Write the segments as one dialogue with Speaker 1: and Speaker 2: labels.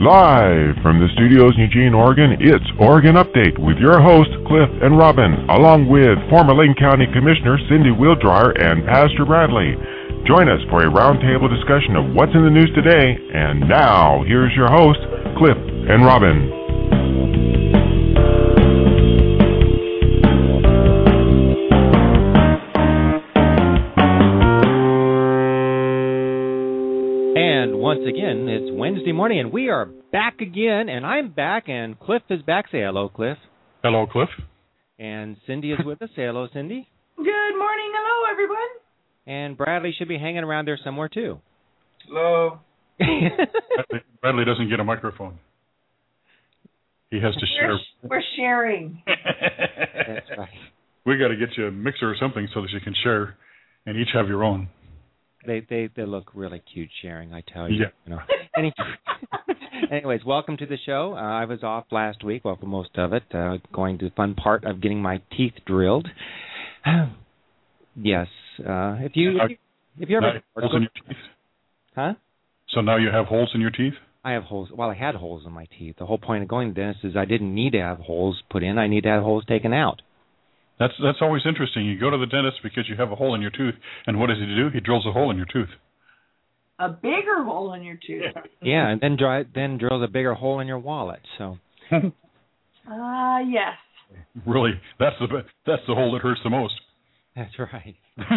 Speaker 1: Live from the studios in Eugene, Oregon, it's Oregon Update with your hosts, Cliff and Robin, along with former Lane County Commissioner Cindy Wildryer and Pastor Bradley. Join us for a roundtable discussion of what's in the news today. And now, here's your hosts, Cliff and Robin.
Speaker 2: Once again, it's Wednesday morning, and we are back again, and I'm back, and Cliff is back. Say hello, Cliff.
Speaker 3: Hello, Cliff.
Speaker 2: And Cindy is with us. Say hello, Cindy.
Speaker 4: Good morning. Hello, everyone.
Speaker 2: And Bradley should be hanging around there somewhere, too.
Speaker 5: Hello.
Speaker 3: Bradley doesn't get a microphone. He has to share.
Speaker 4: We're sharing.
Speaker 2: That's right.
Speaker 3: We got to get you a mixer or something so that you can share and each have your own.
Speaker 2: They look really cute sharing, I tell you.
Speaker 3: Yeah.
Speaker 2: You know. Anyways, welcome to the show. I was off last week, well, for most of it, going to the fun part of getting my teeth drilled. Yes. If you ever
Speaker 3: holes in your teeth?
Speaker 2: Huh?
Speaker 3: So now you have holes in your teeth?
Speaker 2: I have holes. Well, I had holes in my teeth. The whole point of going to the dentist is I didn't need to have holes put in. I need to have holes taken out.
Speaker 3: That's always interesting. You go to the dentist because you have a hole in your tooth, and what does he do? He drills a hole in your tooth.
Speaker 4: A bigger hole in your tooth.
Speaker 2: Yeah, and then drills a bigger hole in your wallet. So.
Speaker 4: Yes.
Speaker 3: Really, that's the hole that hurts the most.
Speaker 2: That's right.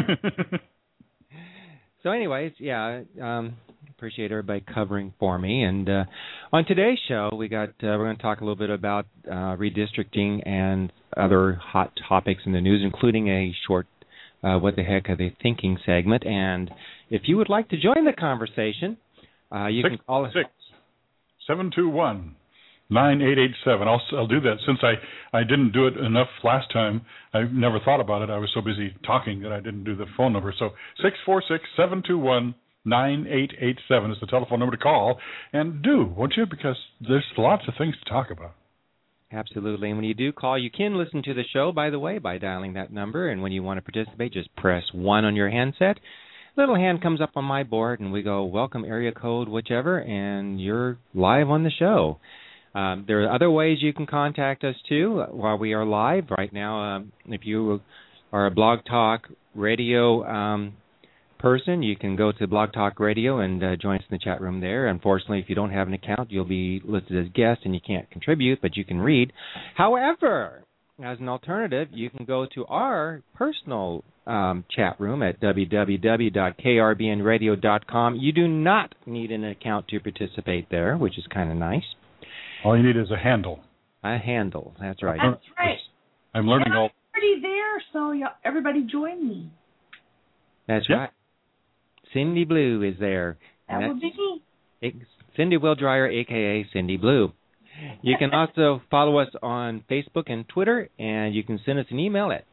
Speaker 2: So, anyways, yeah, appreciate everybody covering for me. And on today's show, we're going to talk a little bit about redistricting and other hot topics in the news, including a short "What the Heck Are They Thinking" segment. And if you would like to join the conversation, you can call us.
Speaker 3: 721-9887. I'll do that. Since I didn't do it enough last time, I never thought about it. I was so busy talking that I didn't do the phone number. So 646-721-9887 is the telephone number to call. And won't you? Because there's lots of things to talk about.
Speaker 2: Absolutely. And when you do call, you can listen to the show, by the way, by dialing that number. And when you want to participate, just press 1 on your handset. Little hand comes up on my board, and we go, welcome, area code, whichever, and you're live on the show. There are other ways you can contact us, too, while we are live. Right now, if you are a Blog Talk Radio person, you can go to Blog Talk Radio and join us in the chat room there. Unfortunately, if you don't have an account, you'll be listed as guest and you can't contribute, but you can read. However, as an alternative, you can go to our personal chat room at www.krbnradio.com. You do not need an account to participate there, which is kind of nice.
Speaker 3: All you need is a handle.
Speaker 2: A handle, that's right.
Speaker 4: That's right.
Speaker 3: I'm learning all.
Speaker 4: I'm already there, so everybody join me.
Speaker 2: That's right. Cindy Blue is there.
Speaker 4: That would be me.
Speaker 2: Cindy Wildryer, a.k.a. Cindy Blue. You can also follow us on Facebook and Twitter, and you can send us an email at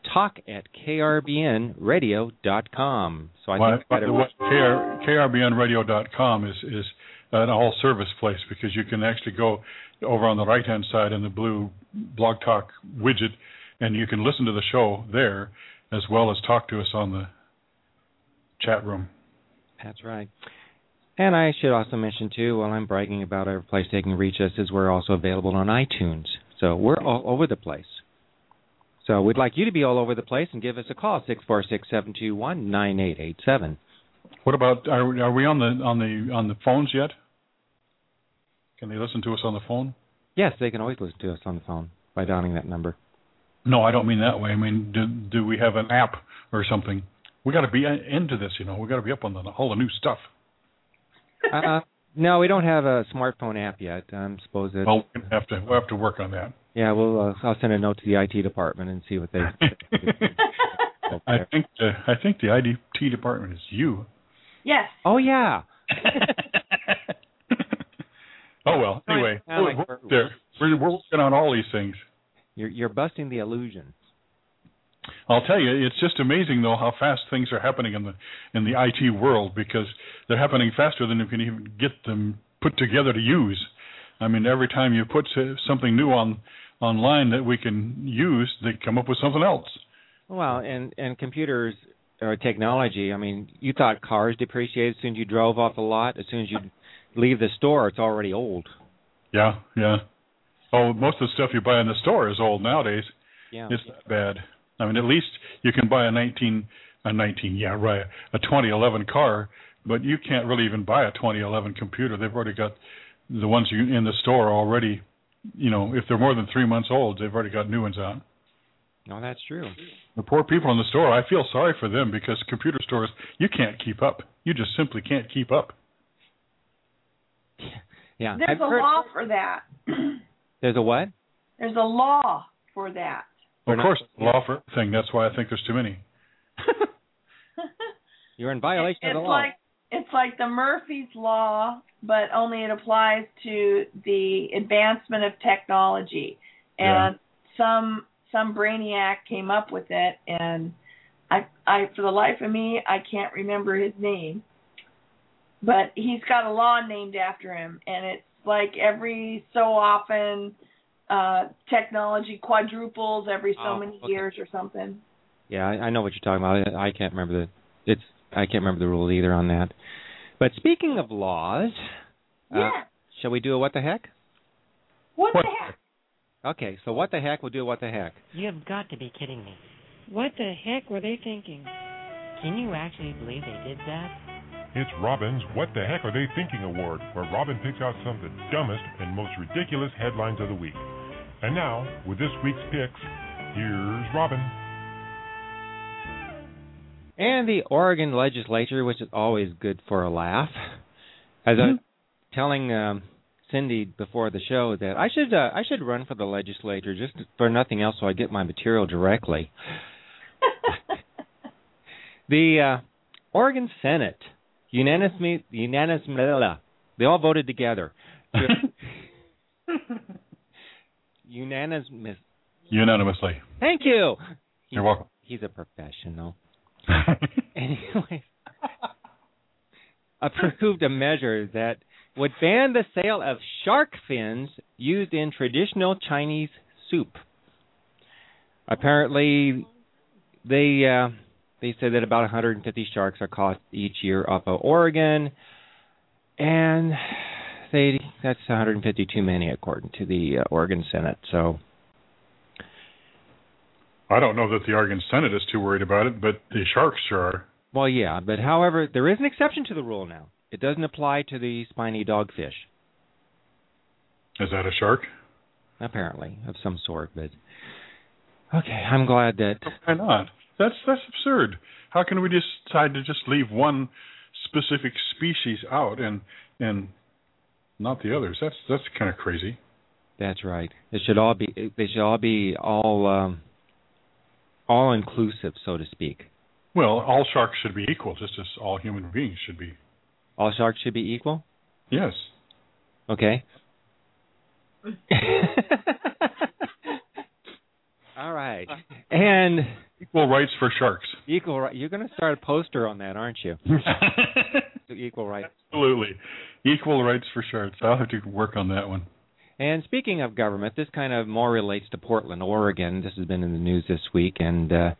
Speaker 2: talk@krbnradio.com. So I think
Speaker 3: KRBNradio.com is an all-service place because you can actually go over on the right-hand side in the blue Blog Talk widget, and you can listen to the show there as well as talk to us on the chat room.
Speaker 2: That's right. And I should also mention, too, while I'm bragging about our place they can reach us, is we're also available on iTunes. So we're all over the place. So we'd like you to be all over the place and give us a call, 646-721-9887.
Speaker 3: What about, are we on the phones yet? Can they listen to us on the phone?
Speaker 2: Yes, they can always listen to us on the phone by dialing that number.
Speaker 3: No, I don't mean that way. I mean, do we have an app or something? We got to be into this, you know. We got to be up on all the new stuff.
Speaker 2: No, we don't have a smartphone app yet. I'm supposed that.
Speaker 3: Well, we'll have to work on that.
Speaker 2: Yeah, I'll send a note to the IT department and see what they.
Speaker 3: I think the IT department is you.
Speaker 4: Yes.
Speaker 2: Oh yeah.
Speaker 3: Oh well. Anyway, we're working on all these things.
Speaker 2: You're busting the illusion.
Speaker 3: I'll tell you, it's just amazing though how fast things are happening in the IT world because they're happening faster than you can even get them put together to use. I mean, every time you put something new online that we can use, they come up with something else.
Speaker 2: Well, and computers or technology. I mean, you thought cars depreciated as soon as you drove off the lot. As soon as you leave the store, it's already old.
Speaker 3: Yeah. Oh, most of the stuff you buy in the store is old nowadays.
Speaker 2: Yeah.
Speaker 3: It's not bad. I mean, at least you can buy a 2011 car, but you can't really even buy a 2011 computer. They've already got the ones in the store already. If they're more than 3 months old, they've already got new ones out.
Speaker 2: No, that's true.
Speaker 3: The poor people in the store, I feel sorry for them because computer stores, you can't keep up. You just simply can't keep up.
Speaker 2: Yeah.
Speaker 4: There's a law for that.
Speaker 2: There's a what?
Speaker 4: There's a law for that.
Speaker 3: Of course, law for everything. That's why I think there's too many.
Speaker 2: You're in violation of the law.
Speaker 4: It's like the Murphy's Law, but only it applies to the advancement of technology. And some brainiac came up with it, and I for the life of me, I can't remember his name. But he's got a law named after him, and it's like every so often technology quadruples every so many years or something.
Speaker 2: Yeah, I know what you're talking about. I can't remember the rule either on that. But speaking of laws, shall we do a what the heck?
Speaker 4: What the heck?
Speaker 2: Okay, so what the heck? We'll do a what the heck.
Speaker 5: You have got to be kidding me. What the heck were they thinking? Can you actually believe they did that?
Speaker 1: It's Robin's What the Heck Are They Thinking Award, where Robin picks out some of the dumbest and most ridiculous headlines of the week. And now, with this week's picks, here's Robin.
Speaker 2: And the Oregon legislature, which is always good for a laugh. As I was telling Cindy before the show that I should run for the legislature just for nothing else so I get my material directly. The Oregon Senate unanimously, they all voted together.
Speaker 3: Unanimously.
Speaker 2: Thank you.
Speaker 3: You're welcome.
Speaker 2: He's a professional. Anyway, approved a measure that would ban the sale of shark fins used in traditional Chinese soup. Apparently, they said that about 150 sharks are caught each year off of Oregon, and that's 150 too many according to the Oregon Senate. So
Speaker 3: I don't know that the Oregon Senate is too worried about it, but the sharks sure are.
Speaker 2: Well, yeah, but however, there is an exception to the rule now. It doesn't apply to the spiny dogfish.
Speaker 3: Is that a shark?
Speaker 2: Apparently, of some sort, but okay, I'm glad that...
Speaker 3: Why not? That's absurd. How can we decide to just leave one specific species out and not the others? That's kind of crazy.
Speaker 2: That's right. They should all be all inclusive, so to speak.
Speaker 3: Well, all sharks should be equal, just as all human beings should be.
Speaker 2: All sharks should be equal?
Speaker 3: Yes.
Speaker 2: Okay. All right. And
Speaker 3: equal rights for sharks.
Speaker 2: Equal right. You're going to start a poster on that, aren't you? Equal rights.
Speaker 3: Absolutely. Equal rights for sharks. I'll have to work on that one.
Speaker 2: And speaking of government, this kind of more relates to Portland, Oregon. This has been in the news this week, and the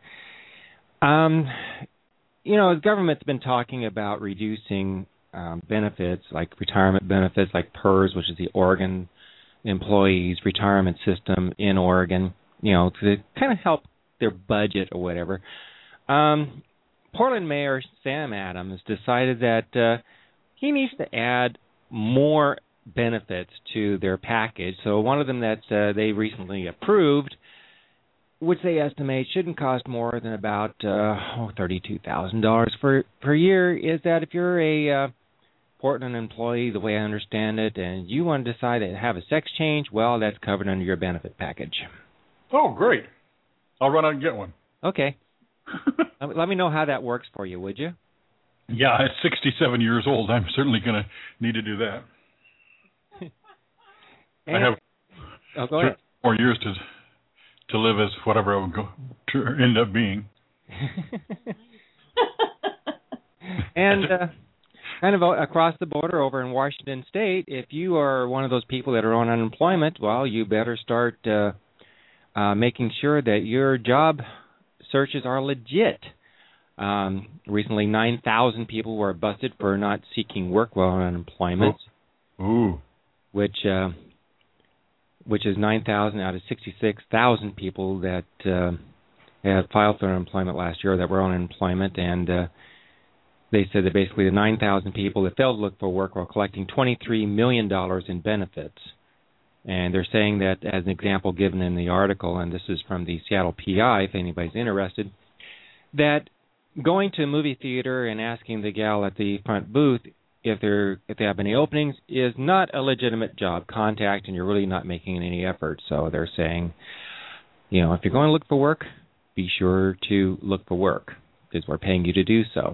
Speaker 2: government's been talking about reducing benefits like retirement benefits, like PERS, which is the Oregon Employees Retirement System in Oregon, to kind of help their budget or whatever. Portland Mayor Sam Adams decided that he needs to add more benefits to their package. So one of them that they recently approved, which they estimate shouldn't cost more than about $32,000 per year, is that if you're a Portland employee, the way I understand it, and you want to decide to have a sex change, well, that's covered under your benefit package.
Speaker 3: Oh, great. I'll run out and get one. Okay.
Speaker 2: Let me know how that works for you, would you?
Speaker 3: Yeah, at 67 years old, I'm certainly going to need to do that. I have 3 more years to live as whatever I would go to end up being.
Speaker 2: And kind of across the border over in Washington State, if you are one of those people that are on unemployment, well, you better start making sure that your job searches are legit. Recently, 9,000 people were busted for not seeking work while on unemployment.
Speaker 3: Ooh.
Speaker 2: Which which is 9,000 out of 66,000 people that had filed for unemployment last year that were on unemployment, and they said that basically the 9,000 people that failed to look for work were collecting $23 million in benefits. And they're saying that, as an example given in the article, and this is from the Seattle PI, if anybody's interested, that going to a movie theater and asking the gal at the front booth if they have any openings is not a legitimate job contact, and you're really not making any effort. So they're saying, you know, if you're going to look for work, be sure to look for work because we're paying you to do so.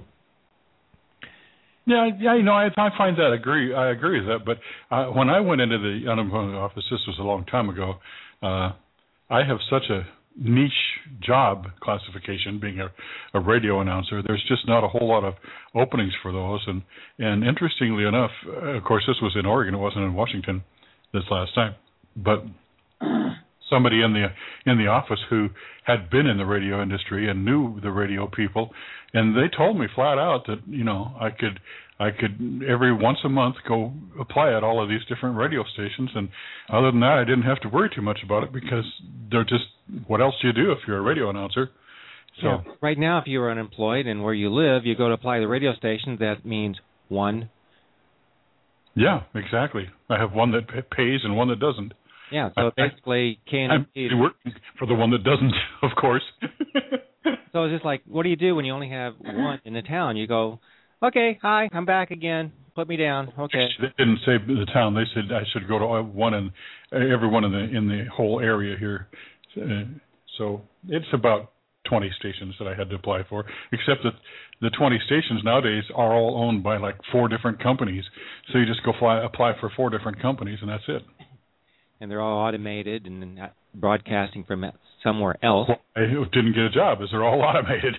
Speaker 3: Yeah, you know, I find that I agree with that. But when I went into the unemployment office, this was a long time ago. I have such a niche job classification, being a radio announcer. There's just not a whole lot of openings for those. And interestingly enough, of course, this was in Oregon. It wasn't in Washington this last time. But somebody in the office who had been in the radio industry and knew the radio people, and they told me flat out that, you know, I could every once a month go apply at all of these different radio stations, and other than that I didn't have to worry too much about it because they're just, what else do you do if you're a radio announcer? So
Speaker 2: yeah. Right now, if you're unemployed and where you live, you go to apply the radio station, that means one.
Speaker 3: Yeah, exactly. I have one that pays and one that doesn't.
Speaker 2: Yeah, so basically
Speaker 3: I'm working for the one that doesn't, of course.
Speaker 2: So it's just like, what do you do when you only have one in the town? You go, okay, hi, I'm back again. Put me down. Okay.
Speaker 3: They didn't say the town. They said I should go to everyone in the whole area here. So it's about 20 stations that I had to apply for, except that the 20 stations nowadays are all owned by like 4 different companies. So you just go apply for 4 different companies, and that's it.
Speaker 2: And they're all automated and broadcasting from somewhere else.
Speaker 3: Well, I didn't get a job, as they're all automated.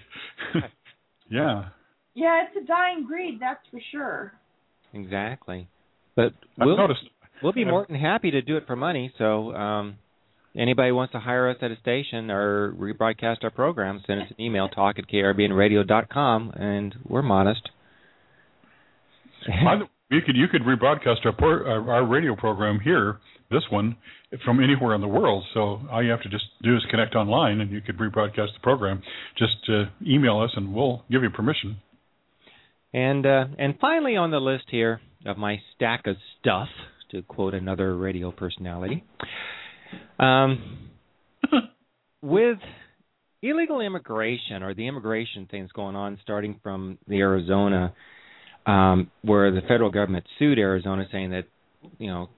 Speaker 3: Yeah.
Speaker 4: Yeah, it's a dying breed, that's for sure.
Speaker 2: Exactly. But we'll be more than happy to do it for money. So anybody wants to hire us at a station or rebroadcast our program, send us an email, talk@krbnradio.com, and we're modest.
Speaker 3: You could rebroadcast our radio program here, this one, from anywhere in the world. So all you have to just do is connect online, and you could rebroadcast the program. Just email us, and we'll give you permission.
Speaker 2: And finally on the list here of my stack of stuff, to quote another radio personality, with illegal immigration, or the immigration things going on, starting from the Arizona, where the federal government sued Arizona, saying that, you know,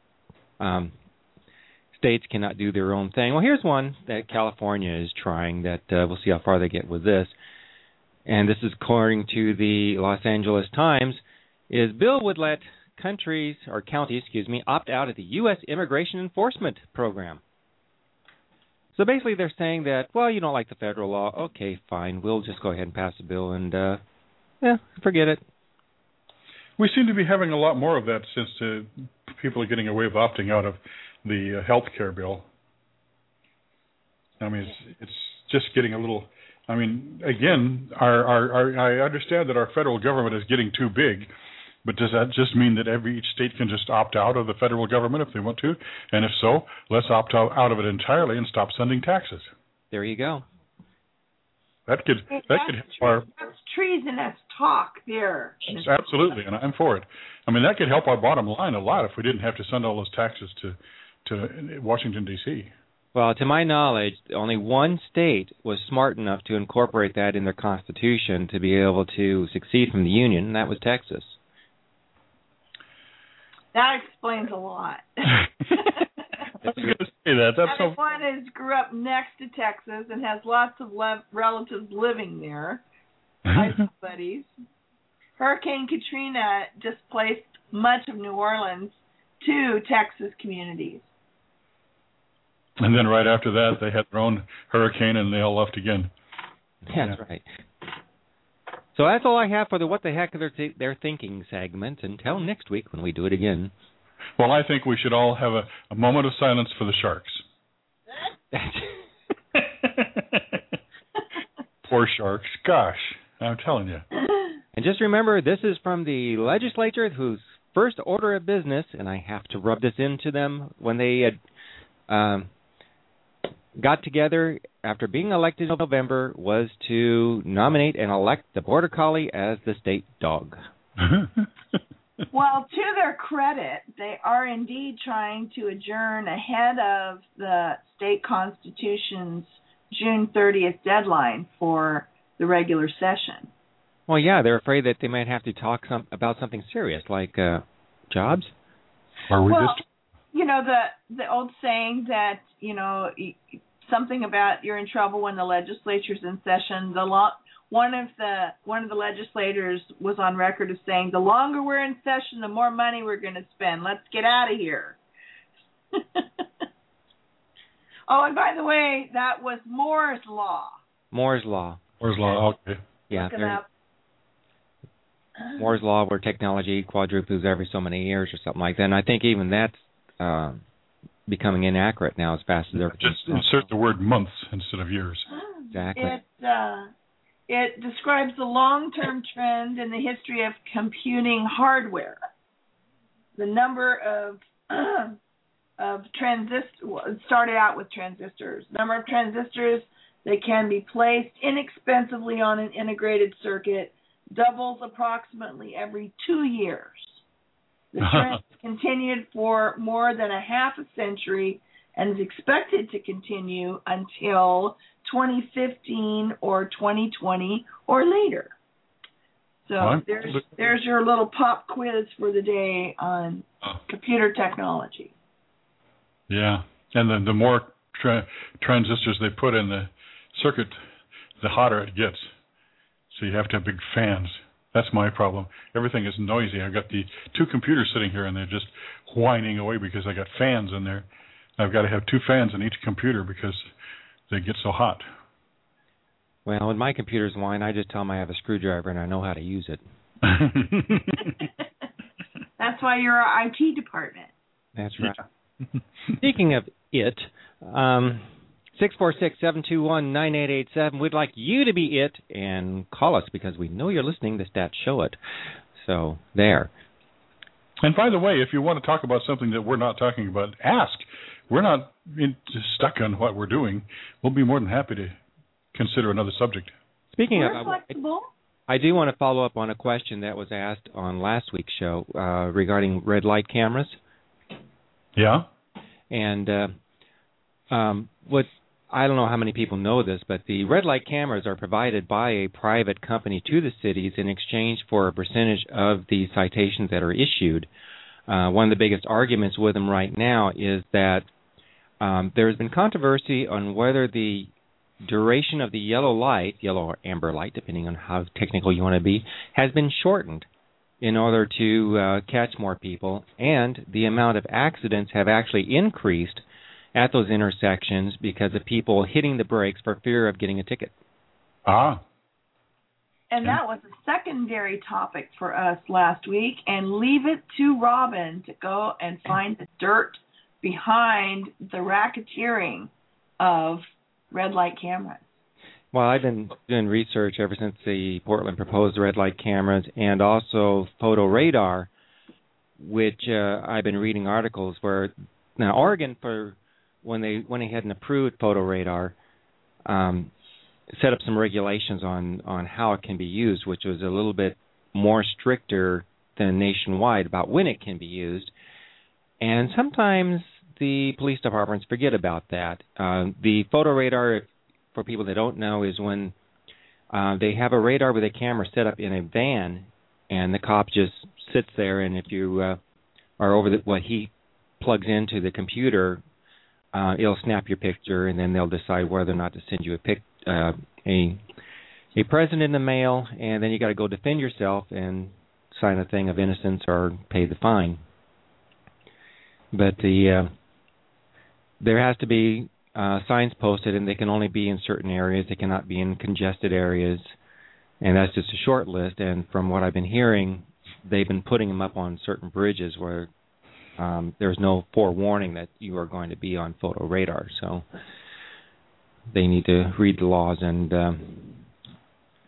Speaker 2: states cannot do their own thing. Well, here's one that California is trying that we'll see how far they get with this. And this is according to the Los Angeles Times, is bill would let counties, opt out of the U.S. immigration enforcement program. So basically they're saying that, well, you don't like the federal law. Okay, fine. We'll just go ahead and pass a bill and, forget it.
Speaker 3: We seem to be having a lot more of that since people are getting away with opting out of the health care bill. I mean, it's just getting a little... I mean, again, I understand that our federal government is getting too big, but does that just mean that each state can just opt out of the federal government if they want to? And if so, let's opt out of it entirely and stop sending taxes.
Speaker 2: There you go.
Speaker 3: That could help
Speaker 4: that's treasonous talk there.
Speaker 3: Absolutely, and I'm for it. I mean, that could help our bottom line a lot if we didn't have to send all those taxes to Washington, D.C.
Speaker 2: Well, to my knowledge, only one state was smart enough to incorporate that in their constitution to be able to succeed from the Union, and that was Texas.
Speaker 4: That explains a lot.
Speaker 3: I was going to say that. That's
Speaker 4: Everyone grew up next to Texas and has lots of relatives living there. High school buddies. Hurricane Katrina displaced much of New Orleans to Texas communities.
Speaker 3: And then right after that, they had their own hurricane, and they all left again.
Speaker 2: That's right. So that's all I have for the What the Heck They're Thinking segment. Until next week when we do it again.
Speaker 3: Well, I think we should all have a moment of silence for the sharks. Poor sharks. Gosh, I'm telling you.
Speaker 2: And just remember, this is from the legislature whose first order of business, and I have to rub this into them when they got together after being elected in November was to nominate and elect the Border Collie as the state dog.
Speaker 4: Well, to their credit, they are indeed trying to adjourn ahead of the state constitution's June 30th deadline for the regular session.
Speaker 2: Well, yeah, they're afraid that they might have to talk about something serious, like jobs.
Speaker 4: You know, the old saying that, you know, something about you're in trouble when the legislature's in session. One of the legislators was on record as saying, the longer we're in session, the more money we're going to spend. Let's get out of here. Oh, and by the way, that was Moore's Law.
Speaker 2: Moore's Law.
Speaker 3: Moore's Law, okay.
Speaker 2: Yeah. Moore's Law, where technology quadruples every so many years or something like that. And I think even that's becoming inaccurate now as fast as everything.
Speaker 3: Just insert the word months instead of years.
Speaker 2: Exactly.
Speaker 4: It describes the long-term trend in the history of computing hardware. The number of transistors started out with transistors. Number of transistors that can be placed inexpensively on an integrated circuit doubles approximately every 2 years. The trend continued for more than a half a century and is expected to continue until 2015 or 2020 or later. So there's your little pop quiz for the day on computer technology.
Speaker 3: Yeah, and the more transistors they put in the circuit, the hotter it gets. So you have to have big fans. That's my problem. Everything is noisy. I've got the two computers sitting here, and they're just whining away because I got fans in there. I've got to have two fans in each computer because they get so hot.
Speaker 2: Well, when my computers whine, I just tell them I have a screwdriver and I know how to use it.
Speaker 4: That's why you're our IT department.
Speaker 2: That's right. Speaking of it, 646-721-9887. We'd like you to be it and call us because we know you're listening. The stats show it. So there.
Speaker 3: And by the way, if you want to talk about something that we're not talking about, ask. We're not stuck on what we're doing. We'll be more than happy to consider another subject.
Speaker 2: Speaking
Speaker 4: we're flexible.
Speaker 2: I do want to follow up on a question that was asked on last week's show regarding red light cameras.
Speaker 3: Yeah.
Speaker 2: And what I don't know how many people know this, but the red light cameras are provided by a private company to the cities in exchange for a percentage of the citations that are issued. One of the biggest arguments with them right now is that there's been controversy on whether the duration of the yellow or amber light, depending on how technical you want to be, has been shortened in order to catch more people, and the amount of accidents have actually increased at those intersections because of people hitting the brakes for fear of getting a ticket.
Speaker 3: Ah.
Speaker 4: And that was a secondary topic for us last week, and leave it to Robin to go and find the dirt behind the racketeering of red light cameras.
Speaker 2: Well, I've been doing research ever since the Portland proposed red light cameras, and also photo radar, which I've been reading articles where now Oregon, when they went ahead and approved photo radar, set up some regulations on how it can be used, which was a little bit more stricter than nationwide about when it can be used. And sometimes the police departments forget about that. The photo radar, for people that don't know, is when they have a radar with a camera set up in a van, and the cop just sits there, and if you are over what he plugs into the computer, it'll snap your picture, and then they'll decide whether or not to send you a present in the mail, and then you got to go defend yourself and sign a thing of innocence or pay the fine. But there has to be signs posted, and they can only be in certain areas. They cannot be in congested areas, and that's just a short list. And from what I've been hearing, they've been putting them up on certain bridges where there's no forewarning that you are going to be on photo radar. So they need to read the laws. And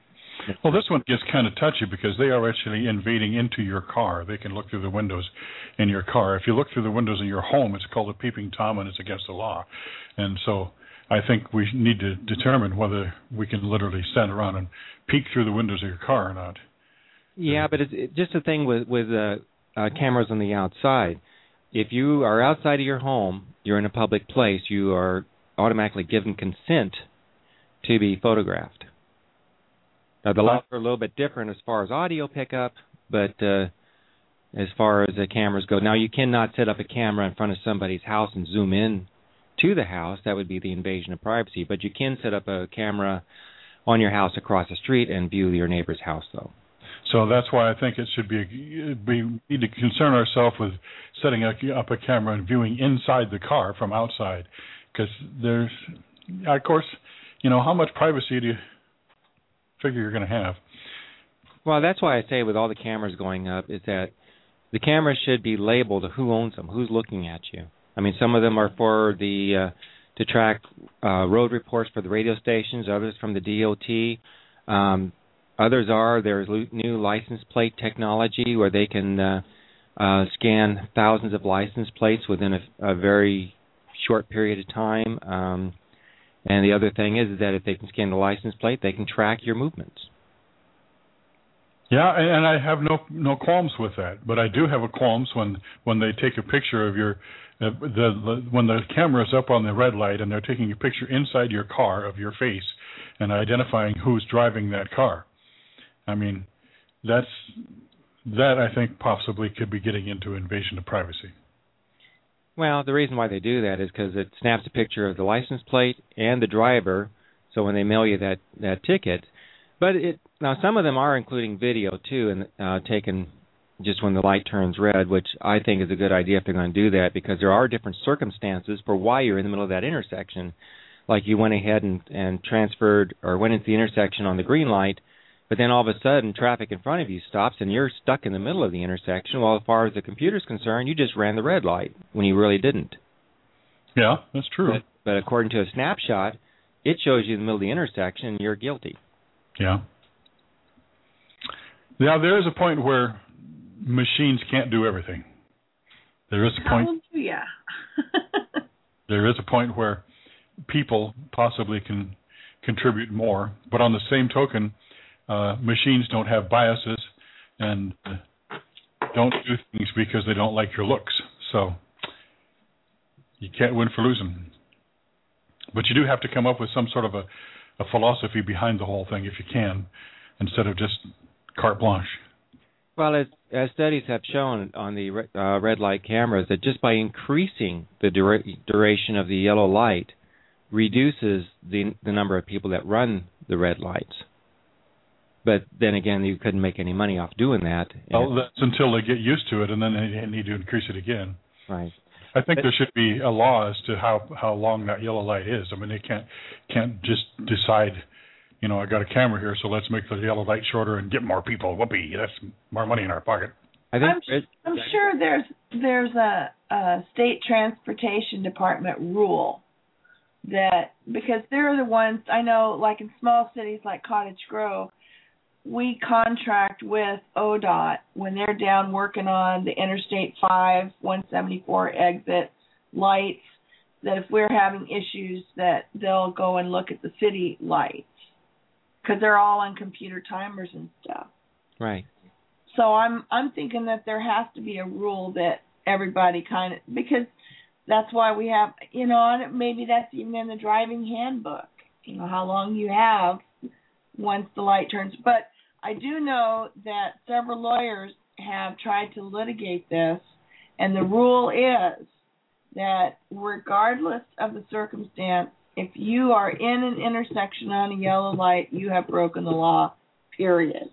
Speaker 3: Well, this one gets kind of touchy because they are actually invading into your car. They can look through the windows in your car. If you look through the windows in your home, it's called a peeping Tom, and it's against the law. And so I think we need to determine whether we can literally stand around and peek through the windows of your car or not.
Speaker 2: Yeah, but it's just a thing with cameras on the outside. If you are outside of your home, you're in a public place, you are automatically given consent to be photographed. Now, the laws are a little bit different as far as audio pickup, but as far as the cameras go, now you cannot set up a camera in front of somebody's house and zoom in to the house. That would be the invasion of privacy. But you can set up a camera on your house across the street and view your neighbor's house, though.
Speaker 3: So that's why I think it should be, we need to concern ourselves with setting up a camera and viewing inside the car from outside. Because there's, of course, how much privacy do you figure you're going to have?
Speaker 2: Well, that's why I say with all the cameras going up is that the cameras should be labeled who owns them, who's looking at you. I mean, some of them are for the to track road reports for the radio stations, others from the DOT. There's new license plate technology where they can scan thousands of license plates within a very short period of time. And the other thing is that if they can scan the license plate, they can track your movements.
Speaker 3: Yeah, and I have no qualms with that, but I do have a qualms when they take a picture of your when the camera is up on the red light and they're taking a picture inside your car of your face and identifying who's driving that car. I mean, that I think possibly could be getting into invasion of privacy.
Speaker 2: Well, the reason why they do that is because it snaps a picture of the license plate and the driver, so when they mail you that ticket. But now some of them are including video too, and taken just when the light turns red, which I think is a good idea if they're going to do that, because there are different circumstances for why you're in the middle of that intersection. Like you went ahead and transferred or went into the intersection on the green light, but then all of a sudden traffic in front of you stops and you're stuck in the middle of the intersection. Well, as far as the computer's concerned, you just ran the red light when you really didn't.
Speaker 3: Yeah, that's true.
Speaker 2: But according to a snapshot, it shows you in the middle of the intersection and you're guilty.
Speaker 3: Yeah. Now, there is a point where machines can't do everything. There is a point.
Speaker 4: Hallelujah.
Speaker 3: There is a point where people possibly can contribute more, but on the same token, machines don't have biases and don't do things because they don't like your looks. So you can't win for losing. But you do have to come up with some sort of a philosophy behind the whole thing if you can, instead of just carte blanche.
Speaker 2: Well, as studies have shown on the red light cameras, that just by increasing the duration of the yellow light reduces the number of people that run the red lights. But then again, you couldn't make any money off doing that.
Speaker 3: Well, that's until they get used to it, and then they need to increase it again.
Speaker 2: Right.
Speaker 3: I think there should be a law as to how long that yellow light is. I mean, they can't just decide, I got a camera here, so let's make the yellow light shorter and get more people. Whoopee, that's more money in our pocket.
Speaker 4: I'm sure there's a state transportation department rule that, because they're the ones, I know, like in small cities like Cottage Grove, we contract with ODOT when they're down working on the Interstate 5, 174 exit lights, that if we're having issues that they'll go and look at the city lights because they're all on computer timers and stuff.
Speaker 2: Right.
Speaker 4: So I'm thinking that there has to be a rule that everybody kind of, because that's why we have, and maybe that's even in the driving handbook, how long you have once the light turns. But I do know that several lawyers have tried to litigate this, and the rule is that regardless of the circumstance, if you are in an intersection on a yellow light, you have broken the law, period.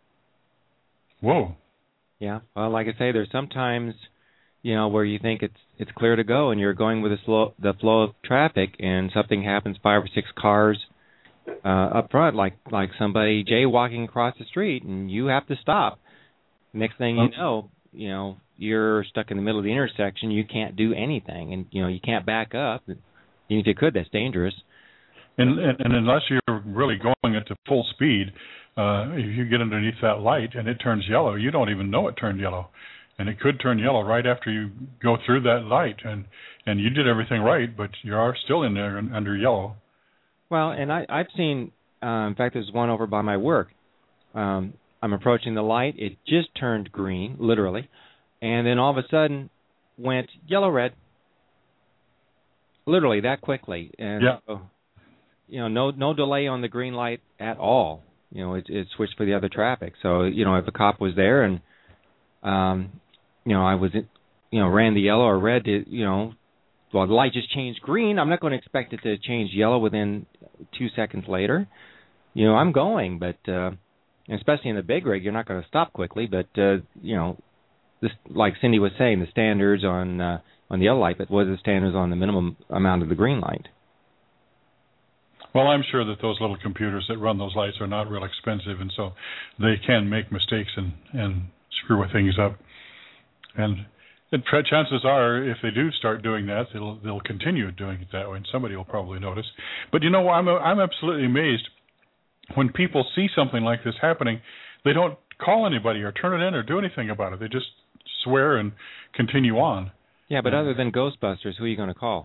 Speaker 3: Whoa.
Speaker 2: Yeah. Well, like I say, there's sometimes, where you think it's clear to go, and you're going with the flow of traffic, and something happens, 5 or 6 cars up front, like somebody jaywalking across the street, and you have to stop. Next thing you know, you're stuck in the middle of the intersection. You can't do anything, and you can't back up. Even if you could, that's dangerous.
Speaker 3: And unless you're really going at full speed, if you get underneath that light and it turns yellow, you don't even know it turned yellow. And it could turn yellow right after you go through that light. And you did everything right, but you are still in there under yellow.
Speaker 2: Well, and I've seen, in fact, there's one over by my work. I'm approaching the light. It just turned green, literally. And then all of a sudden went yellow-red. Literally that quickly. And
Speaker 3: yeah.
Speaker 2: So, no delay on the green light at all. It switched for the other traffic. So, if a cop was there and, I was, ran the yellow or red, well, the light just changed green. I'm not going to expect it to change yellow within 2 seconds later. I'm going, but especially in the big rig, you're not going to stop quickly. But this, like Cindy was saying, the standards on the yellow light, but what are the standards on the minimum amount of the green light?
Speaker 3: Well, I'm sure that those little computers that run those lights are not real expensive, and so they can make mistakes and screw things up. And chances are, if they do start doing that, they'll continue doing it that way, and somebody will probably notice. But I'm absolutely amazed when people see something like this happening. They don't call anybody or turn it in or do anything about it. They just swear and continue on.
Speaker 2: Yeah, but other than Ghostbusters, who are you going to call?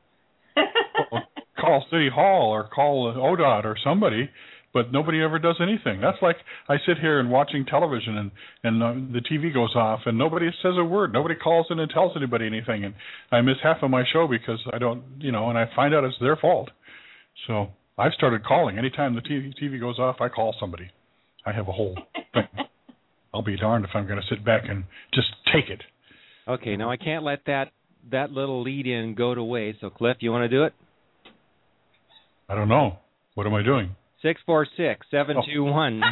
Speaker 3: Call City Hall or call ODOT or somebody, but nobody ever does anything. That's like I sit here and watching television and the TV goes off and nobody says a word. Nobody calls in and tells anybody anything, and I miss half of my show because I don't, and I find out it's their fault. So I've started calling. Anytime the TV goes off, I call somebody. I have a whole thing. I'll be darned if I'm going to sit back and just take it.
Speaker 2: Okay, now I can't let that little lead-in go to waste. So, Cliff, you want to do it?
Speaker 3: I don't know. What am I doing?
Speaker 2: 646-721.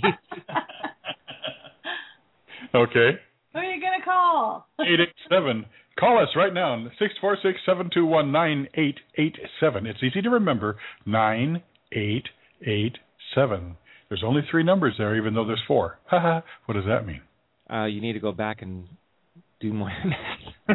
Speaker 3: Okay.
Speaker 4: Who are you going to call?
Speaker 3: 887. Call us right now. 646-721-9887. It's easy to remember. 9887. There's only 3 numbers there, even though there's 4. What does that mean?
Speaker 2: You need to go back and do more than that.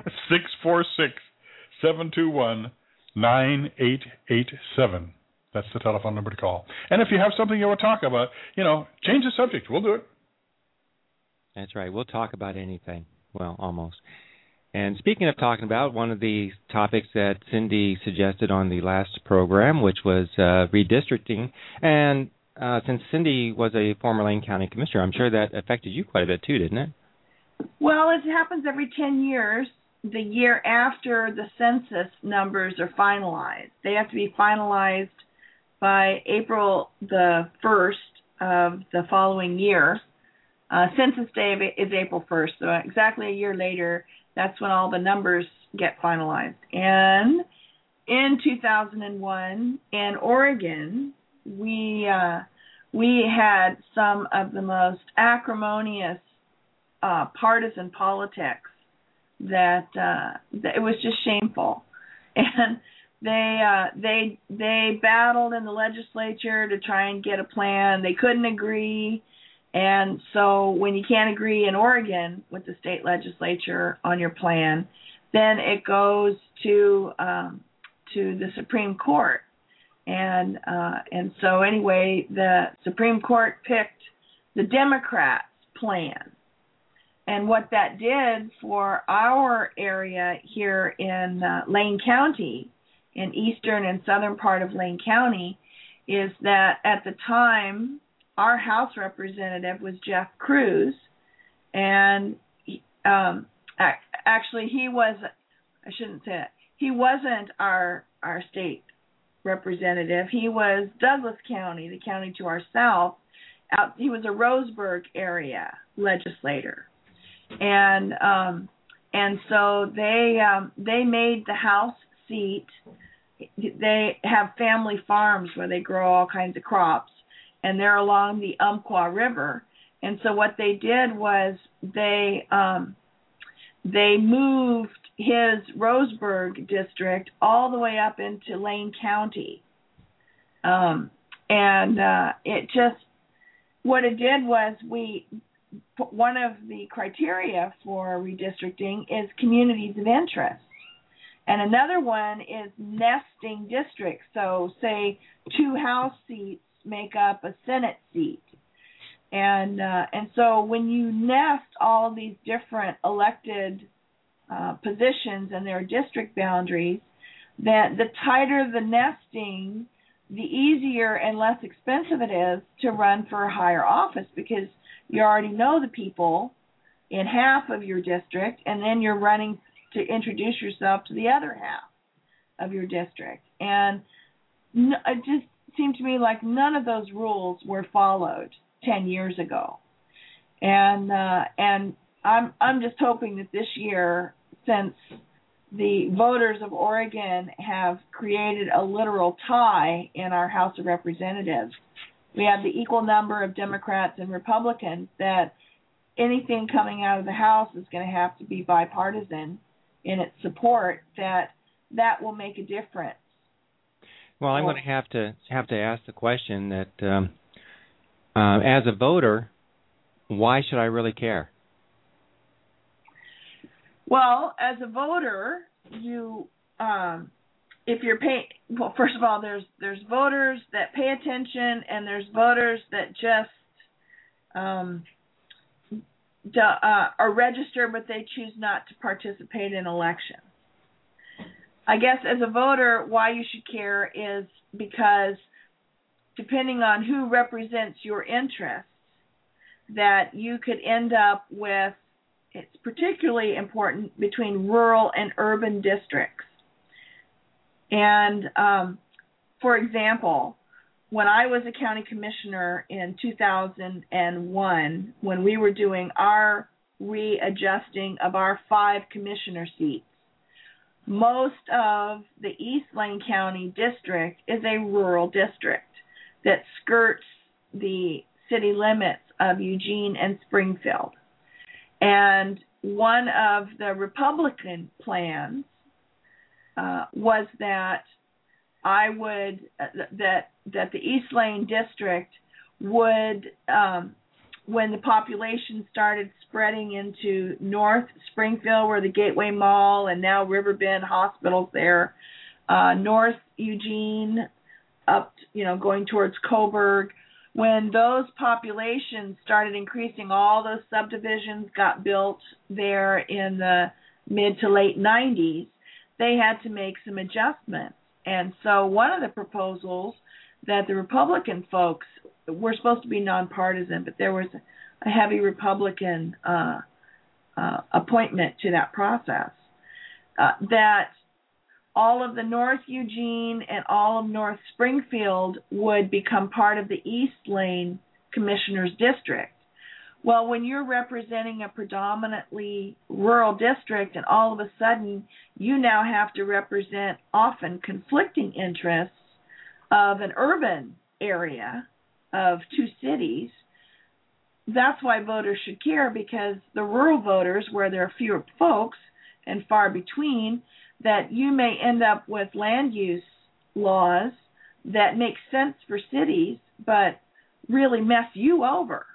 Speaker 3: 646-721-9887. That's the telephone number to call. And if you have something you want to talk about, change the subject. We'll do it.
Speaker 2: That's right. We'll talk about anything. Well, almost. And speaking of talking about, one of the topics that Cindy suggested on the last program, which was redistricting, and since Cindy was a former Lane County Commissioner, I'm sure that affected you quite a bit too, didn't it?
Speaker 4: Well, it happens every 10 years. The year after the census numbers are finalized. They have to be finalized by April the 1st of the following year. Census day is April 1st, so exactly a year later, that's when all the numbers get finalized. And in 2001, in Oregon, we had some of the most acrimonious partisan politics that it was just shameful, and they battled in the legislature to try and get a plan. They couldn't agree, and so when you can't agree in Oregon with the state legislature on your plan, then it goes to the Supreme Court, and so anyway, the Supreme Court picked the Democrats' plan. And what that did for our area here in Lane County, in eastern and southern part of Lane County, is that at the time, our House representative was Jeff Cruz, and actually he was, I shouldn't say that, he wasn't our state representative. He was Douglas County, the county to our south. He was a Roseburg area legislator. And so they made the House seat. They have family farms where they grow all kinds of crops, and they're along the Umpqua River. And so what they did was they moved his Roseburg district all the way up into Lane County. It just, what it did was one of the criteria for redistricting is communities of interest. And another one is nesting districts. So say 2 House seats make up a Senate seat. And so when you nest all of these different elected positions and their district boundaries, that the tighter the nesting, the easier and less expensive it is to run for a higher office, because you already know the people in half of your district, and then you're running to introduce yourself to the other half of your district. And it just seemed to me like none of those rules were followed 10 years ago. And I'm just hoping that this year, since the voters of Oregon have created a literal tie in our House of Representatives, we have the equal number of Democrats and Republicans, that anything coming out of the House is going to have to be bipartisan in its support, that will make a difference.
Speaker 2: Well, I'm going to have to ask the question that as a voter, why should I really care?
Speaker 4: Well, as a voter, you if you're paying, well, first of all, there's voters that pay attention, and there's voters that just are registered, but they choose not to participate in elections. I guess as a voter, why you should care is because depending on who represents your interests, that you could end up with, it's particularly important between rural and urban districts. And for example, when I was a county commissioner in 2001, when we were doing our readjusting of our 5 commissioner seats, most of the East Lane County district is a rural district that skirts the city limits of Eugene and Springfield. And one of the Republican plans was that I would that the East Lane district would, when the population started spreading into North Springfield, where the Gateway Mall and now Riverbend Hospital's there, North Eugene, up going towards Coburg, when those populations started increasing, all those subdivisions got built there in the mid to late 90s, they had to make some adjustments. And so one of the proposals that the Republican folks were supposed to be nonpartisan, but there was a heavy Republican appointment to that process, that all of the North Eugene and all of North Springfield would become part of the East Lane Commissioner's District. Well, when you're representing a predominantly rural district and all of a sudden you now have to represent often conflicting interests of an urban area of 2 cities, that's why voters should care, because the rural voters, where there are fewer folks and far between, that you may end up with land use laws that make sense for cities but really mess you over.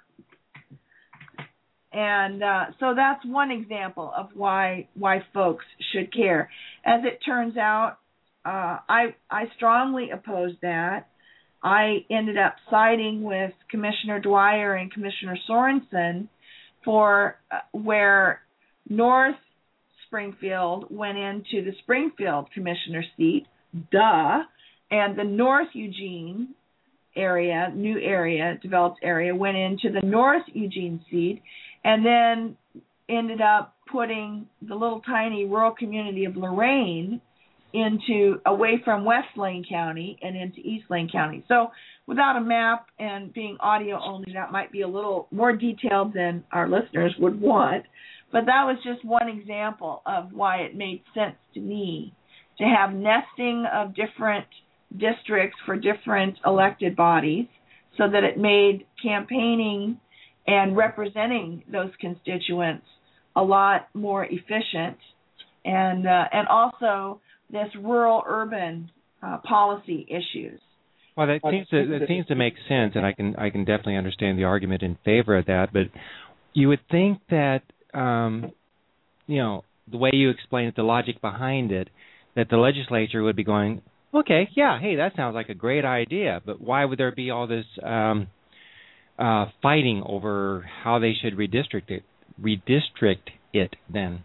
Speaker 4: And so that's one example of why folks should care. As it turns out, I strongly oppose that. I ended up siding with Commissioner Dwyer and Commissioner Sorensen for where North Springfield went into the Springfield Commissioner seat, and the North Eugene area, new area, developed area, went into the North Eugene seat, and then ended up putting the little tiny rural community of Lorain away from West Lane County and into East Lane County. So without a map and being audio only, that might be a little more detailed than our listeners would want. But that was just one example of why it made sense to me to have nesting of different districts for different elected bodies, so that it made campaigning and representing those constituents a lot more efficient, and also this rural-urban policy issues.
Speaker 2: Well, that seems to make sense, and I can definitely understand the argument in favor of that. But you would think that the way you explain it, the logic behind it, that the legislature would be going, okay, yeah, hey, that sounds like a great idea, but why would there be all this fighting over how they should redistrict it then?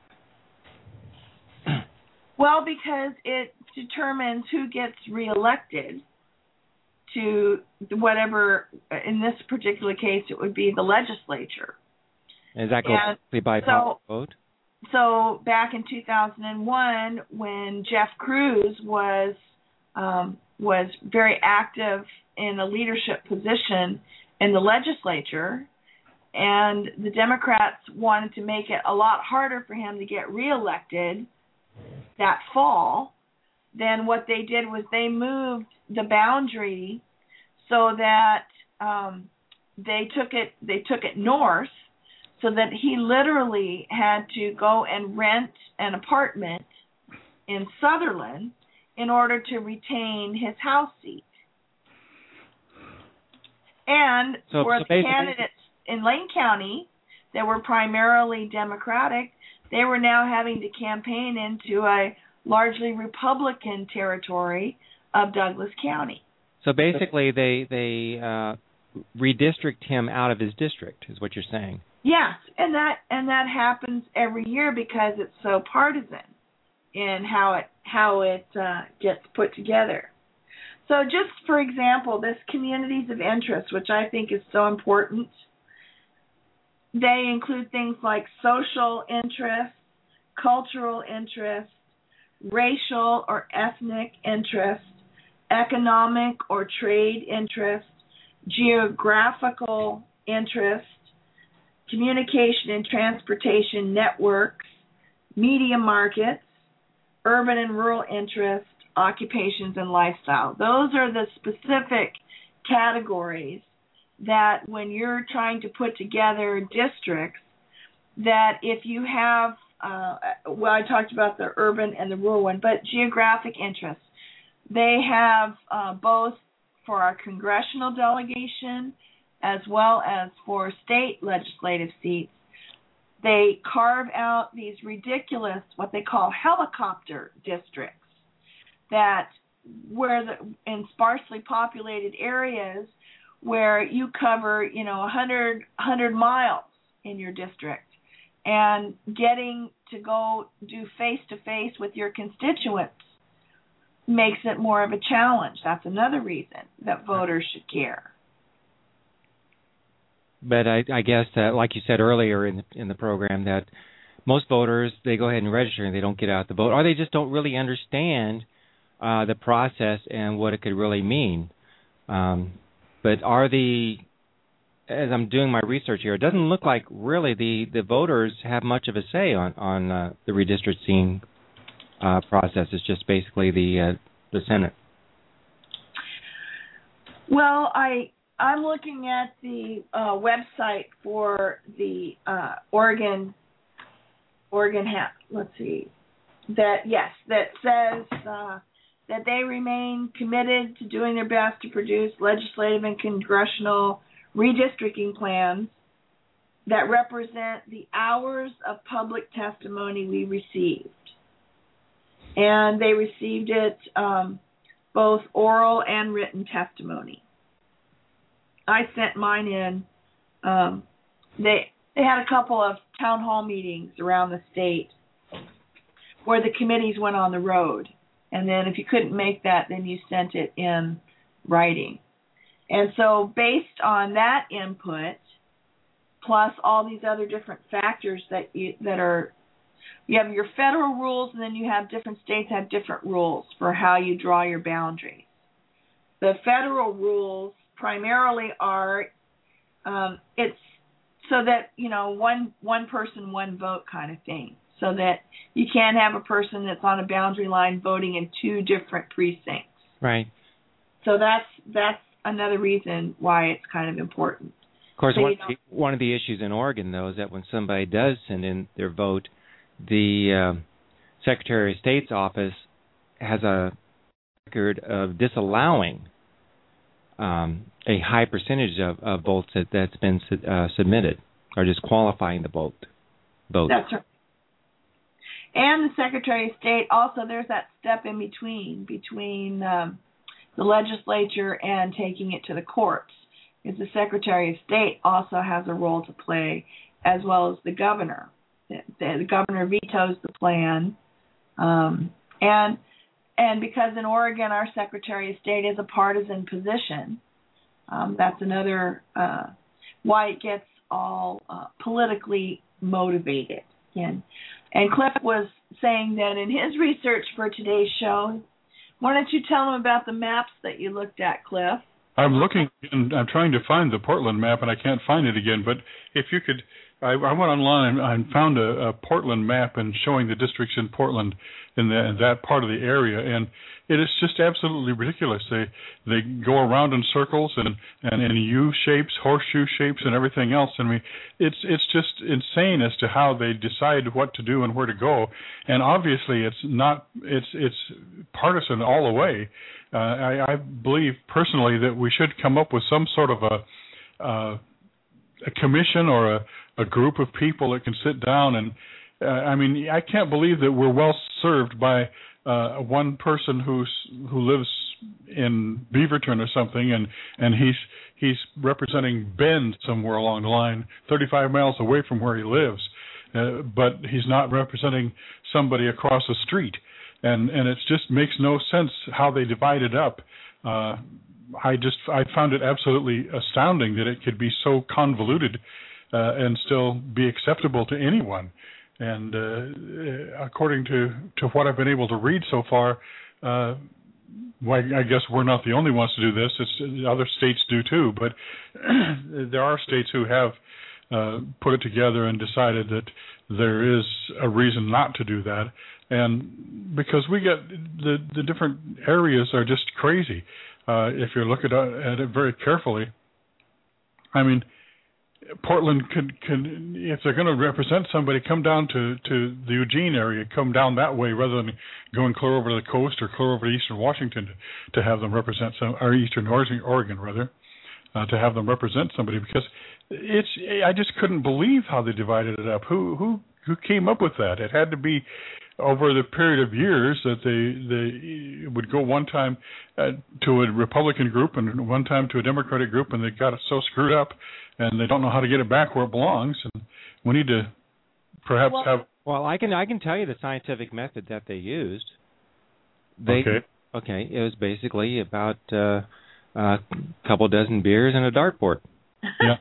Speaker 4: Well, because it determines who gets reelected to whatever, in this particular case, it would be the legislature.
Speaker 2: Does that go by popular vote?
Speaker 4: So back in 2001, when Jeff Cruz was very active in a leadership position in the legislature, and the Democrats wanted to make it a lot harder for him to get reelected that fall, then what they did was they moved the boundary so that they took it north, so that he literally had to go and rent an apartment in Sutherland in order to retain his house seat. And for the candidates in Lane County that were primarily Democratic, they were now having to campaign into a largely Republican territory of Douglas County.
Speaker 2: So basically they redistrict him out of his district, is what you're saying.
Speaker 4: Yes, and that happens every year because it's so partisan in how it gets put together. So just for example, this communities of interest, which I think is so important, they include things like social interest, cultural interest, racial or ethnic interest, economic or trade interest, geographical interest, communication and transportation networks, media markets, urban and rural interest, occupations, and lifestyle. Those are the specific categories that when you're trying to put together districts, that if you have, I talked about the urban and the rural one, but geographic interests, they have both for our congressional delegation as well as for state legislative seats. They carve out these ridiculous, what they call helicopter districts, that in sparsely populated areas where you cover, 100 miles in your district, and getting to go do face-to-face with your constituents makes it more of a challenge. That's another reason that voters should care.
Speaker 2: But I guess that, like you said earlier in the program, that most voters, they go ahead and register and they don't get out the vote, or they just don't really understand the process and what it could really mean. But as I'm doing my research here, it doesn't look like really the voters have much of a say on the redistricting process. It's just basically the Senate. Well,
Speaker 4: I'm looking at the website for the Oregon. Let's see. That says that they remain committed to doing their best to produce legislative and congressional redistricting plans that represent the hours of public testimony we received. And they received it both oral and written testimony. I sent mine in. They had a couple of town hall meetings around the state where the committees went on the road. And then if you couldn't make that, then you sent it in writing. And so based on that input, plus all these other different factors you have your federal rules, and then you have different states have different rules for how you draw your boundaries. The federal rules primarily are it's so that one person, one vote kind of thing, so that you can't have a person that's on a boundary line voting in two different precincts.
Speaker 2: Right.
Speaker 4: So that's another reason why it's kind of important.
Speaker 2: Of course, one of the issues in Oregon, though, is that when somebody does send in their vote, the Secretary of State's office has a record of disallowing a high percentage of votes that's been submitted, or disqualifying the vote.
Speaker 4: That's right. And the Secretary of State, also there's that step in between the legislature and taking it to the courts. is the Secretary of State also has a role to play, as well as the governor. The governor vetoes the plan, and because in Oregon our Secretary of State is a partisan position, that's another why it gets all politically motivated. And Cliff was saying that in his research for today's show. Why don't you tell them about the maps that you looked at, Cliff?
Speaker 3: I'm looking, and I'm trying to find the Portland map, and I can't find it again. But if you could, I went online and found a Portland map and showing the districts in Portland in that part of the area, and it is just absolutely ridiculous. They go around in circles and in U shapes, horseshoe shapes, and everything else. And it's just insane as to how they decide what to do and where to go. And obviously, it's partisan all the way. I believe personally that we should come up with some sort of a commission or a group of people that can sit down and I can't believe that we're well served by one person who lives in Beaverton or something, and he's representing Bend somewhere along the line, 35 miles away from where he lives, but he's not representing somebody across the street, and it just makes no sense how they divide it up. I found it absolutely astounding that it could be so convoluted and still be acceptable to anyone. And according to what I've been able to read so far, I guess we're not the only ones to do this. Other states do too, but there are states who have put it together and decided that there is a reason not to do that. And because we get the different areas are just crazy. If you look at it very carefully, I mean, Portland can if they're going to represent somebody, come down to the Eugene area, come down that way rather than going clear over to the coast or clear over to eastern Washington to have them represent or eastern Oregon rather, to have them represent somebody, because I just couldn't believe how they divided it up. Who came up with that? It had to be over the period of years that they would go one time to a Republican group and one time to a Democratic group, and they got it so screwed up, and they don't know how to get it back where it belongs. And we need to perhaps have.
Speaker 2: Well, I can tell you the scientific method that they used.
Speaker 3: Okay.
Speaker 2: It was basically about a couple dozen beers and a dartboard.
Speaker 3: Yeah.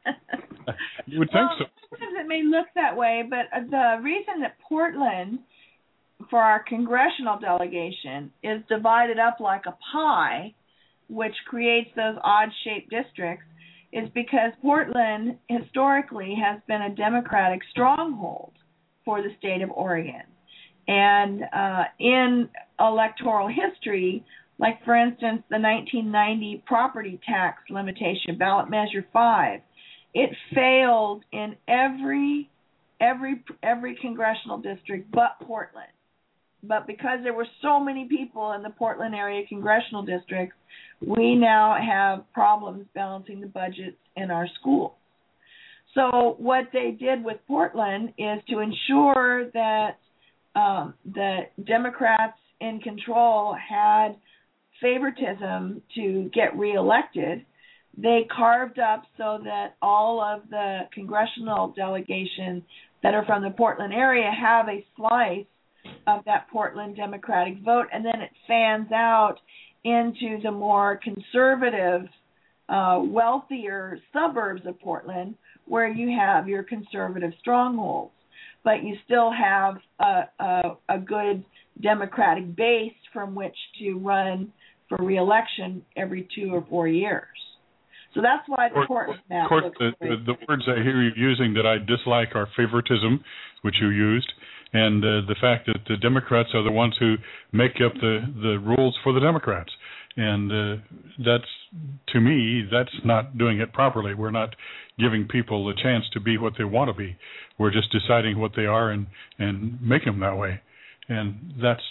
Speaker 3: You would think so.
Speaker 4: Sometimes it may look that way, but the reason that Portland, for our congressional delegation, is divided up like a pie, which creates those odd-shaped districts, is because Portland historically has been a Democratic stronghold for the state of Oregon. And in electoral history, like for instance the 1990 property tax limitation, ballot measure 5, it failed in every congressional district but Portland. But because there were so many people in the Portland area congressional districts, we now have problems balancing the budgets in our schools. So what they did with Portland is to ensure that the Democrats in control had favoritism to get reelected. They carved up so that all of the congressional delegations that are from the Portland area have a slice of that Portland Democratic vote, and then it fans out into the more conservative, wealthier suburbs of Portland, where you have your conservative strongholds, but you still have a good Democratic base from which to run for re-election every 2 or 4 years. So that's why the Portland map looks great.
Speaker 3: The words I hear you using that I dislike are favoritism, which you used, and the fact that the Democrats are the ones who make up the rules for the Democrats. And that's, to me, that's not doing it properly. We're not giving people a chance to be what they want to be. We're just deciding what they are and make them that way. And that's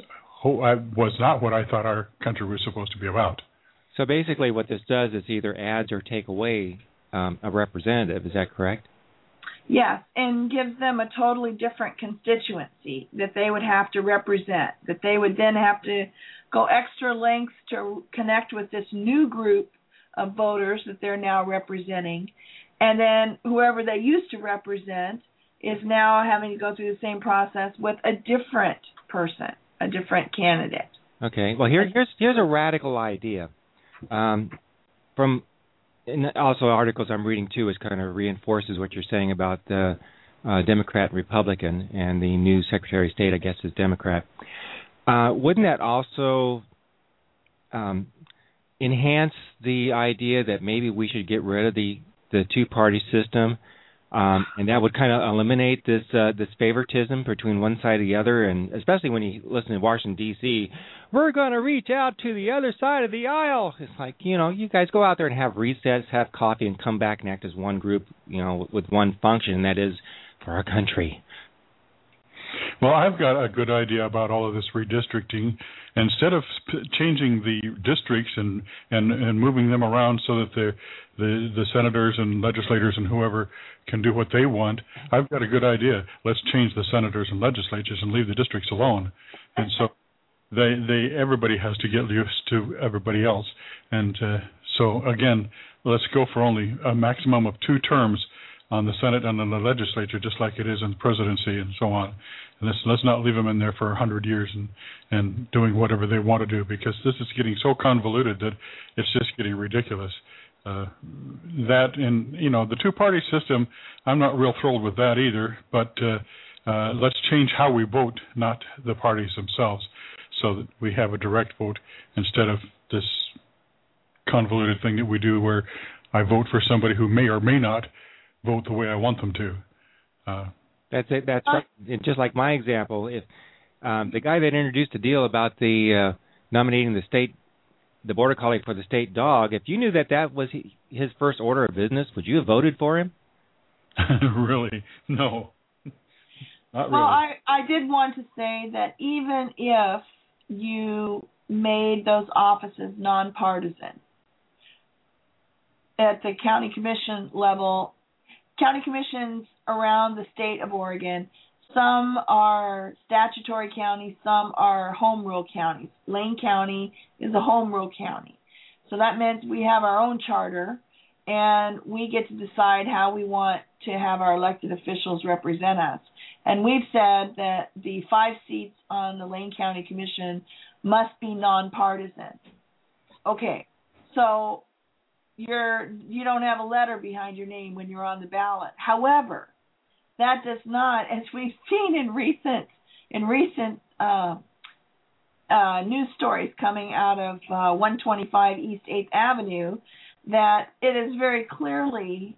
Speaker 3: was not what I thought our country was supposed to be about.
Speaker 2: So basically what this does is either adds or take away a representative. Is that correct?
Speaker 4: Yes, and gives them a totally different constituency that they would have to represent, that they would then have to go extra lengths to connect with this new group of voters that they're now representing. And then whoever they used to represent is now having to go through the same process with a different person, a different candidate.
Speaker 2: Okay. Well, here's a radical idea. From and also articles I'm reading too, is kind of reinforces what you're saying about the Democrat and Republican, and the new Secretary of State, I guess, is Democrat. Wouldn't that also enhance the idea that maybe we should get rid of the two-party system, and that would kind of eliminate this favoritism between one side or the other, and especially when you listen to Washington, D.C., we're going to reach out to the other side of the aisle. It's like, you guys go out there and have recess, have coffee, and come back and act as one group, with one function, and that is for our country.
Speaker 3: Well, I've got a good idea about all of this redistricting. Instead of changing the districts and moving them around so that the senators and legislators and whoever can do what they want, I've got a good idea. Let's change the senators and legislatures and leave the districts alone. And so everybody has to get used to everybody else. And so again, let's go for only a maximum of 2 terms on the Senate and on the legislature, just like it is in the presidency and so on. And let's not leave them in there for 100 years and doing whatever they want to do, because this is getting so convoluted that it's just getting ridiculous. That and the two-party system, I'm not real thrilled with that either. But let's change how we vote, not the parties themselves, so that we have a direct vote instead of this convoluted thing that we do where I vote for somebody who may or may not vote the way I want them to.
Speaker 2: That's it. That's right. Just like my example, if the guy that introduced the deal about the nominating the border collie for the state dog, if you knew that was his first order of business, would you have voted for him?
Speaker 3: Really? No. Not really.
Speaker 4: Well, I did want to say that even if you made those offices nonpartisan, at the county commission level, county commissions around the state of Oregon, some are statutory counties, some are home rule counties. Lane County is a home rule county. So that means we have our own charter, and we get to decide how we want to have our elected officials represent us. And we've said that the 5 seats on the Lane County Commission must be nonpartisan. Okay, so you don't have a letter behind your name when you're on the ballot. However, that does not, as we've seen in recent news stories coming out of 125 East 8th Avenue, that it is very clearly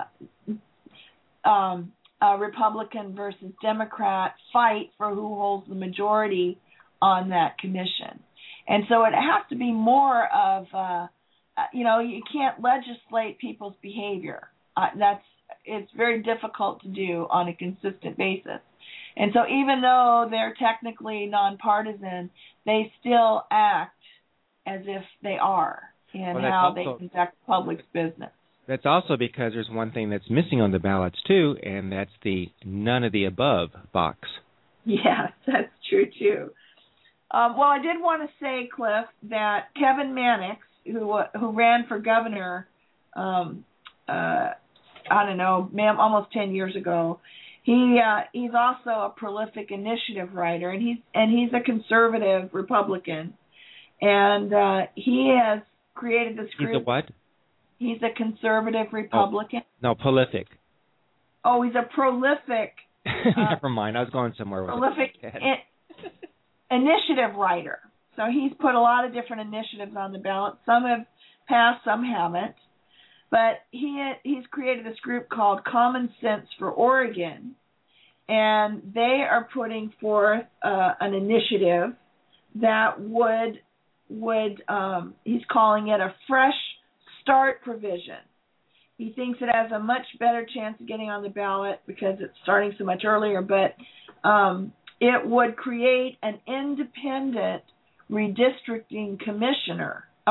Speaker 4: a Republican versus Democrat fight for who holds the majority on that commission. And so it has to be more of you can't legislate people's behavior. It's very difficult to do on a consistent basis. And so even though they're technically nonpartisan, they still act as if they are in how they conduct public business.
Speaker 2: That's also because there's one thing that's missing on the ballots too, and that's the none of the above box.
Speaker 4: Yes, that's true too. Well, I did want to say, Cliff, that Kevin Mannix, who ran for governor, almost 10 years ago, he's also a prolific initiative writer, and he's a conservative Republican, and he has created this group.
Speaker 2: He's a what?
Speaker 4: He's a conservative Republican.
Speaker 2: No, prolific.
Speaker 4: Oh, he's a prolific.
Speaker 2: Never mind, I was going somewhere with
Speaker 4: prolific initiative writer. So he's put a lot of different initiatives on the ballot. Some have passed, some haven't. But he's created this group called Common Sense for Oregon, and they are putting forth an initiative that would he's calling it a fresh start provision. He thinks it has a much better chance of getting on the ballot because it's starting so much earlier, but it would create an independent redistricting commission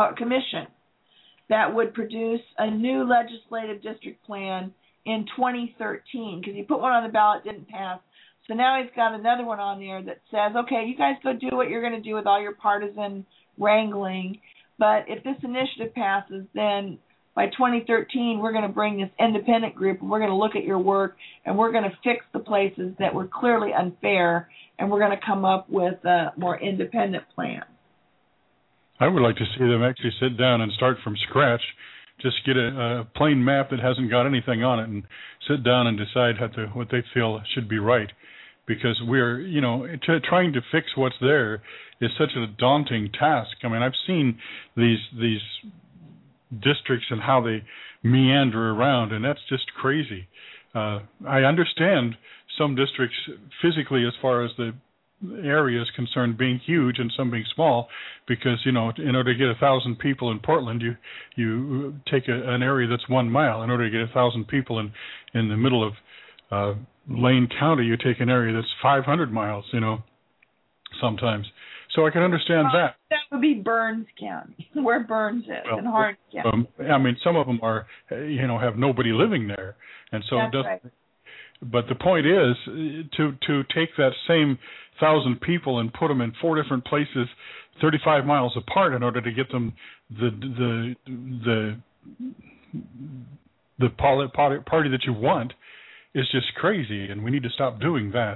Speaker 4: that would produce a new legislative district plan in 2013, because he put one on the ballot, didn't pass. So now he's got another one on there that says, okay, you guys go do what you're going to do with all your partisan wrangling. But if this initiative passes, then by 2013, we're going to bring this independent group, and we're going to look at your work, and we're going to fix the places that were clearly unfair, and we're going to come up with a more independent plan.
Speaker 3: I would like to see them actually sit down and start from scratch. Just get a plain map that hasn't got anything on it and sit down and decide what they feel should be right. Because we're, trying to fix what's there is such a daunting task. I mean, I've seen these districts and how they meander around, and that's just crazy. I understand some districts physically, as far as the area is concerned, being huge and some being small, because in order to get 1,000 people in Portland, you take an area that's 1 mile. In order to get 1,000 people in the middle of Lane County, you take an area that's 500 miles. Sometimes. So I can understand that.
Speaker 4: That would be Burns County, where Burns is, in Harnett County.
Speaker 3: Some of them are, have nobody living there, and so
Speaker 4: That's
Speaker 3: it doesn't.
Speaker 4: Right.
Speaker 3: But the point is to take that same 1,000 people and put them in 4 different places, 35 miles apart, in order to get them the party that you want, is just crazy, and we need to stop doing that.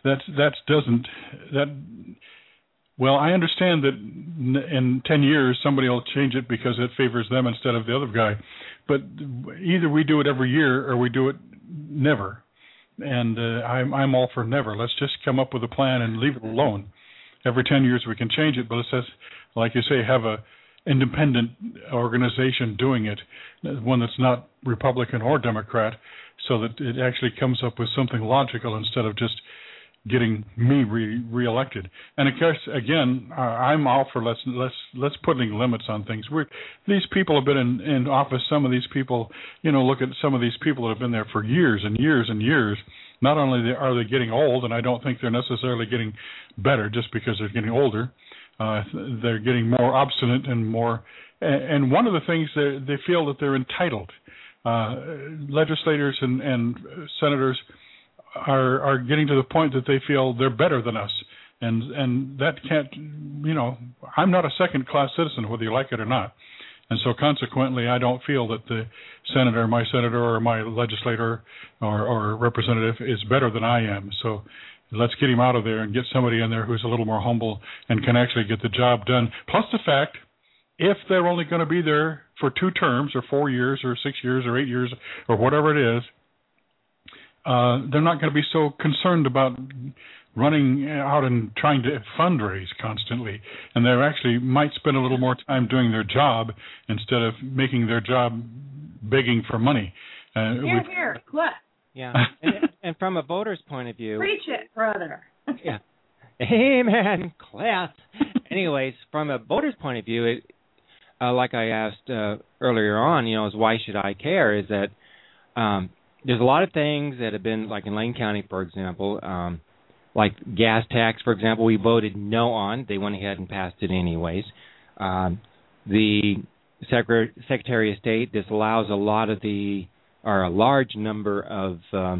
Speaker 3: Well, I understand that in 10 years somebody will change it because it favors them instead of the other guy. But either we do it every year or we do it never. And I'm all for never. Let's just come up with a plan and leave it alone. Every 10 years we can change it, but let's just, like you say, have a independent organization doing it, one that's not Republican or Democrat, so that it actually comes up with something logical instead of just getting me reelected. And of course, again, I'm all for let's putting limits on things. These people have been in office. Some of these people, look at some of these people that have been there for years and years and years. Not only are they getting old, and I don't think they're necessarily getting better just because they're getting older. They're getting more obstinate and more. And one of the things they feel that they're entitled. Legislators and senators are getting to the point that they feel they're better than us, and that can't. I'm not a second-class citizen, whether you like it or not, and so consequently, I don't feel that my senator, or my legislator or representative is better than I am. So let's get him out of there and get somebody in there who's a little more humble and can actually get the job done. Plus the fact, if they're only going to be there for 2 terms or 4 years or 6 years or 8 years or whatever it is, they're not going to be so concerned about running out and trying to fundraise constantly. And they actually might spend a little more time doing their job instead of making their job begging for money.
Speaker 4: Here, what?
Speaker 2: Yeah. And from a voter's point of view...
Speaker 4: Preach it, brother.
Speaker 2: Yeah. Amen, class. Anyways, from a voter's point of view, like I asked earlier on, is why should I care, is that there's a lot of things that have been, like in Lane County, for example, like gas tax, for example, we voted no on. They went ahead and passed it anyways. The Secretary of State disallows a large number of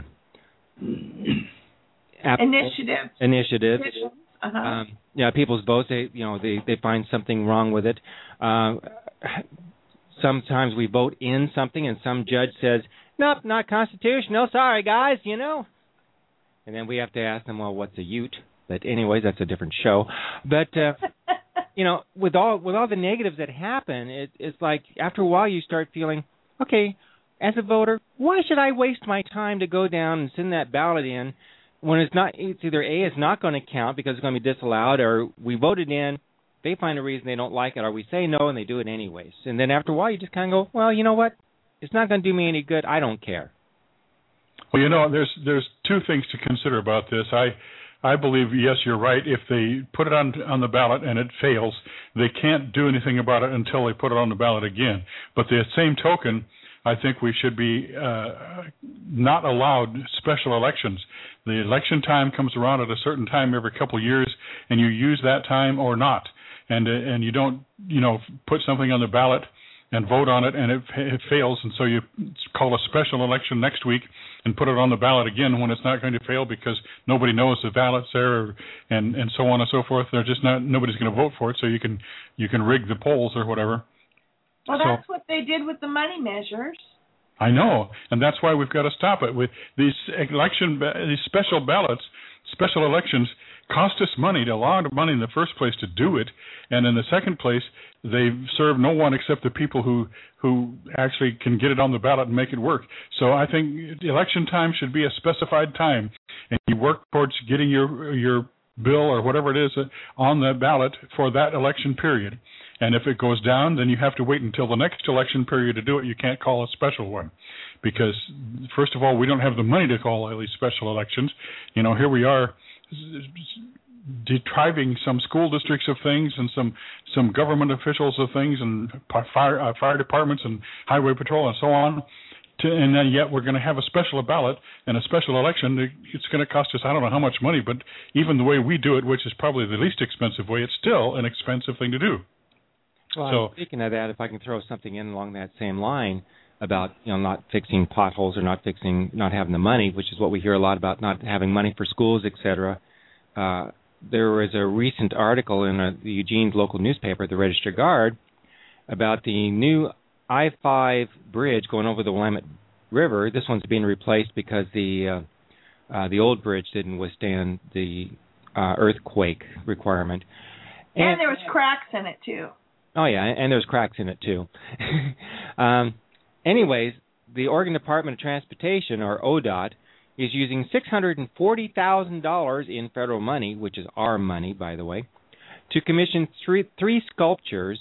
Speaker 2: initiatives. People's votes. They find something wrong with it. Sometimes we vote in something, and some judge says, "Nope, not constitutional. Sorry, guys." And then we have to ask them, "Well, what's a Ute?" But anyways, that's a different show. But with all the negatives that happen, it's like after a while you start feeling, okay, as a voter, why should I waste my time to go down and send that ballot in when it's either A, it's not going to count because it's going to be disallowed, or we voted in, they find a reason they don't like it, or we say no and they do it anyways. And then after a while you just kind of go, well, you know what? It's not going to do me any good. I don't care.
Speaker 3: Well, there's 2 things to consider about this. I believe, yes, you're right. If they put it on the ballot and it fails, they can't do anything about it until they put it on the ballot again. But the same token, I think we should be not allowed special elections. The election time comes around at a certain time every couple of years, and you use that time or not. And you don't, put something on the ballot and vote on it, and it fails, and so you call a special election next week and put it on the ballot again when it's not going to fail because nobody knows the ballot's there, and so on and so forth. They're just nobody's going to vote for it, so you can rig the polls or whatever.
Speaker 4: Well, that's what they did with the money measures.
Speaker 3: I know, and that's why we've got to stop it. With these special ballots, special elections cost us money, a lot of money in the first place to do it, and in the second place, they serve no one except the people who actually can get it on the ballot and make it work. So I think election time should be a specified time, and you work towards getting your bill or whatever it is on the ballot for that election period. And if it goes down, then you have to wait until the next election period to do it. You can't call a special one because, first of all, we don't have the money to call all these special elections. Here we are depriving some school districts of things and some government officials of things and fire departments and highway patrol and so on. And then yet we're going to have a special ballot and a special election. It's going to cost us, I don't know how much money, but even the way we do it, which is probably the least expensive way, it's still an expensive thing to do.
Speaker 2: Well, speaking of that, if I can throw something in along that same line about not fixing potholes or not having the money, which is what we hear a lot about, not having money for schools, etc. There was a recent article in the Eugene's local newspaper, the Register Guard, about the new I-5 bridge going over the Willamette River. This one's being replaced because the old bridge didn't withstand the earthquake requirement.
Speaker 4: And there was cracks in it too.
Speaker 2: Oh, yeah, and there's cracks in it, too. Anyways, the Oregon Department of Transportation, or ODOT, is using $640,000 in federal money, which is our money, by the way, to commission three sculptures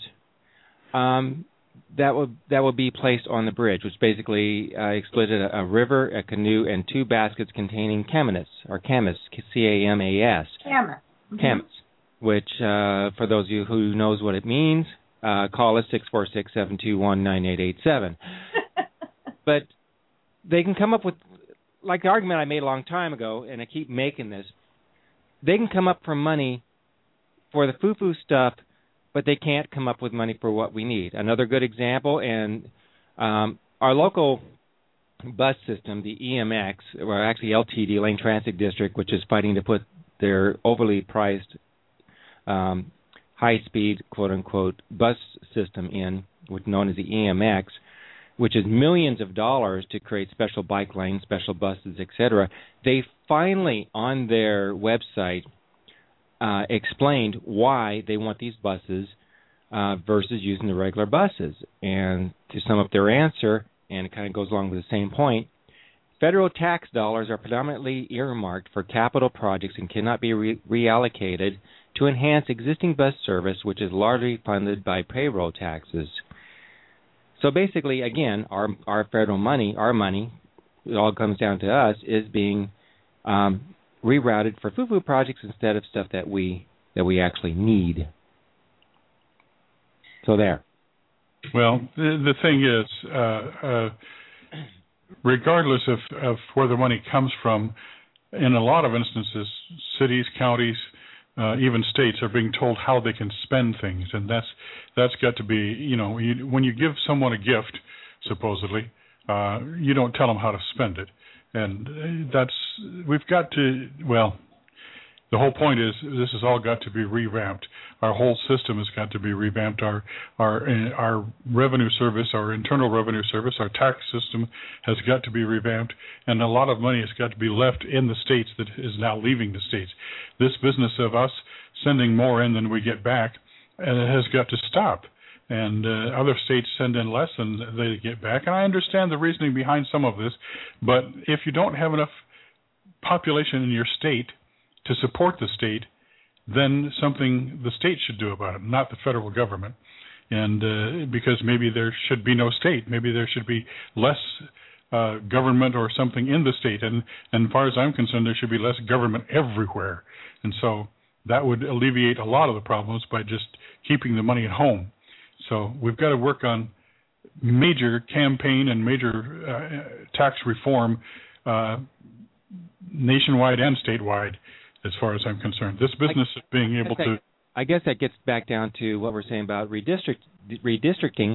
Speaker 2: that will be placed on the bridge, which basically explicit a river, a canoe, and two baskets containing camas, C-A-M-A-S.
Speaker 4: Camas.
Speaker 2: Camas, which, for those of you who knows what it means, call us 646-721-9887. But they can come up with, like the argument I made a long time ago, and I keep making this, they can come up for money for the foo-foo stuff, but they can't come up with money for what we need. Another good example, and our local bus system, the EMX, or actually LTD, Lane Transit District, which is fighting to put their overly priced high-speed, quote-unquote, bus system in, which is known as the EMX, which is millions of dollars to create special bike lanes, special buses, etc. They finally, on their website, explained why they want these buses versus using the regular buses. And to sum up their answer, and it kind of goes along with the same point, federal tax dollars are predominantly earmarked for capital projects and cannot be reallocated to enhance existing bus service, which is largely funded by payroll taxes. So basically, again, our federal money, our money, it all comes down to us, is being rerouted for foo-foo projects instead of stuff that we actually need. So there.
Speaker 3: Well, the thing is, regardless of where the money comes from, in a lot of instances, cities, counties, even states are being told how they can spend things, and that's got to be, when you give someone a gift, supposedly, you don't tell them how to spend it, and we've got to, the whole point is this has all got to be revamped. Our whole system has got to be revamped. Our revenue service, our internal revenue service, our tax system has got to be revamped, and a lot of money has got to be left in the states that is now leaving the states. This business of us sending more in than we get back has got to stop. And other states send in less than they get back. And I understand the reasoning behind some of this, but if you don't have enough population in your state to support the state, then something the state should do about it, not the federal government. And because maybe there should be no state, maybe there should be less government or something in the state. And as far as I'm concerned, there should be less government everywhere. And so that would alleviate a lot of the problems by just keeping the money at home. So we've got to work on major campaign and major tax reform nationwide and statewide, as far as I'm concerned. This business of being able to...
Speaker 2: I guess that gets back down to what we're saying about redistricting.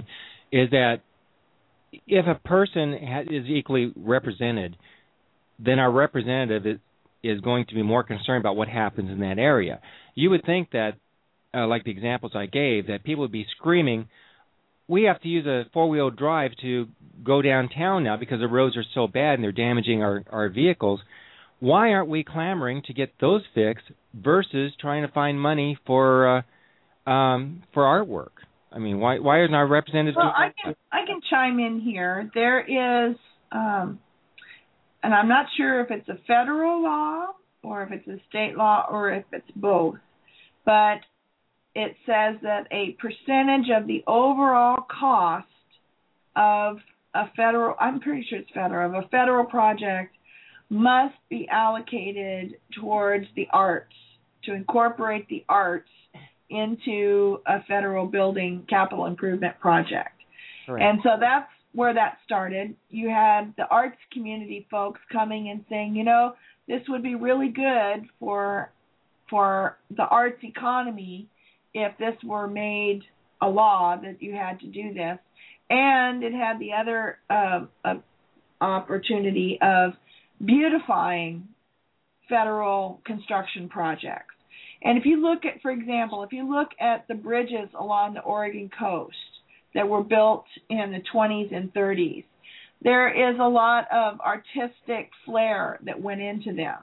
Speaker 2: is that if a person is equally represented, then our representative is going to be more concerned about what happens in that area. You would think that, like the examples I gave, that people would be screaming, we have to use a four-wheel drive to go downtown now because the roads are so bad and they're damaging our vehicles. Why aren't we clamoring to get those fixed versus trying to find money for artwork? I mean, why isn't our representative?
Speaker 4: Well, I can chime in here. There is, and I'm not sure if it's a federal law or if it's a state law or if it's both, but it says that a percentage of the overall cost of a federal, I'm pretty sure it's federal, of a federal project must be allocated towards the arts, to incorporate the arts into a federal building capital improvement project.
Speaker 2: Correct.
Speaker 4: And so that's where that started. You had the arts community folks coming and saying, this would be really good for the arts economy if this were made a law that you had to do this. And it had the other opportunity of beautifying federal construction projects. And if you look at, for example, the bridges along the Oregon coast that were built in the 20s and 30s, there is a lot of artistic flair that went into them.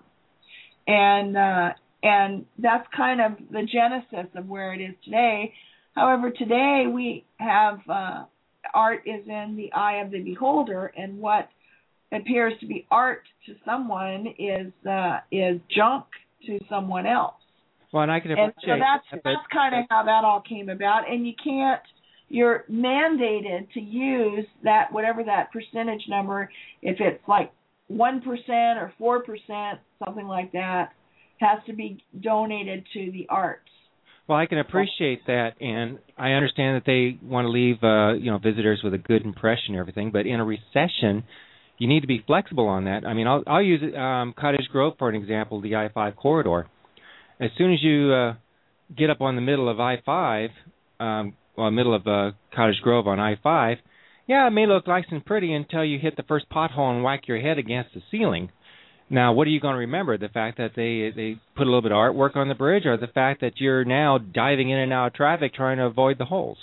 Speaker 4: And that's kind of the genesis of where it is today. However, today we have art is in the eye of the beholder, and what appears to be art to someone is junk to someone else.
Speaker 2: Well, and I can appreciate.
Speaker 4: And so that's kind of how that all came about. And you're mandated to use that, whatever that percentage number, if it's like 1% or 4%, something like that, has to be donated to the arts.
Speaker 2: Well, I can appreciate that, and I understand that they want to leave visitors with a good impression and everything. But in a recession, you need to be flexible on that. I mean, I'll use Cottage Grove for an example, the I-5 corridor. As soon as you get up on the middle of I-5, middle of Cottage Grove on I-5, yeah, it may look nice and pretty until you hit the first pothole and whack your head against the ceiling. Now, what are you going to remember? The fact that they put a little bit of artwork on the bridge, or the fact that you're now diving in and out of traffic trying to avoid the holes?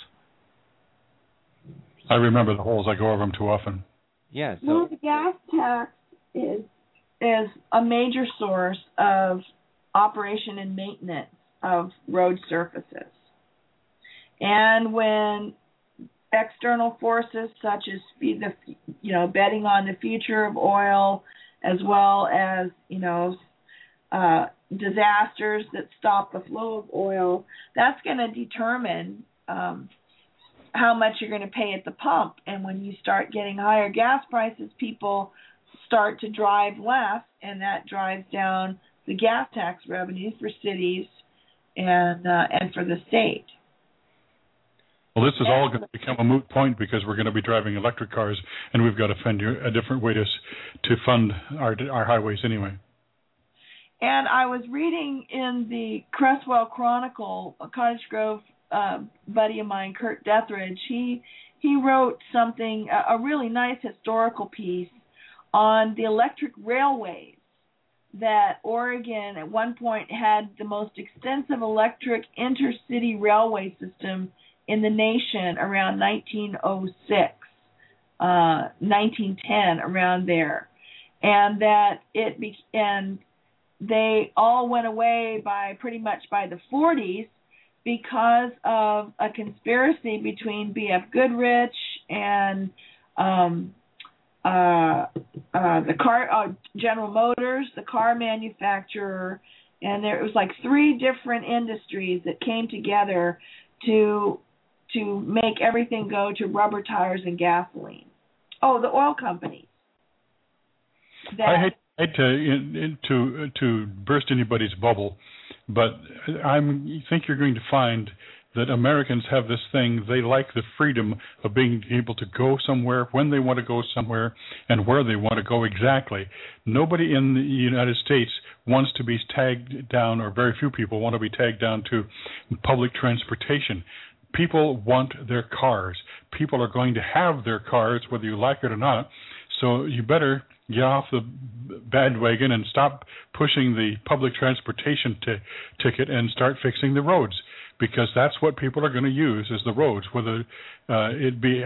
Speaker 3: I remember the holes. I go over them too often.
Speaker 2: Yeah. So.
Speaker 4: Well, the gas tax is a major source of operation and maintenance of road surfaces. And when external forces such as betting on the future of oil, as well as disasters that stop the flow of oil, that's going to determine how much you're going to pay at the pump. And when you start getting higher gas prices, people start to drive less, and that drives down the gas tax revenues for cities and for the state.
Speaker 3: Well, this is all going to become a moot point because we're going to be driving electric cars, and we've got to find a different way to fund our highways anyway.
Speaker 4: And I was reading in the Cresswell Chronicle, a Cottage Grove buddy of mine, Kurt Deathridge. He wrote something, a really nice historical piece on the electric railways, that Oregon at one point had the most extensive electric intercity railway system in the nation around 1906, 1910, around there, and that they all went away pretty much by the 40s because of a conspiracy between B.F. Goodrich and the car General Motors, the car manufacturer, and there was like three different industries that came together to make everything go to rubber tires and gasoline. Oh, the oil companies.
Speaker 3: I hate to burst anybody's bubble, but I think you're going to find that Americans have this thing. They like the freedom of being able to go somewhere when they want to go somewhere and where they want to go exactly. Nobody in the United States wants to be tagged down, or very few people want to be tagged down to public transportation. people want their cars. People are going to have their cars whether you like it or not. So you better get off the bandwagon and stop pushing the public transportation ticket and start fixing the roads, because that's what people are going to use is the roads, whether it be,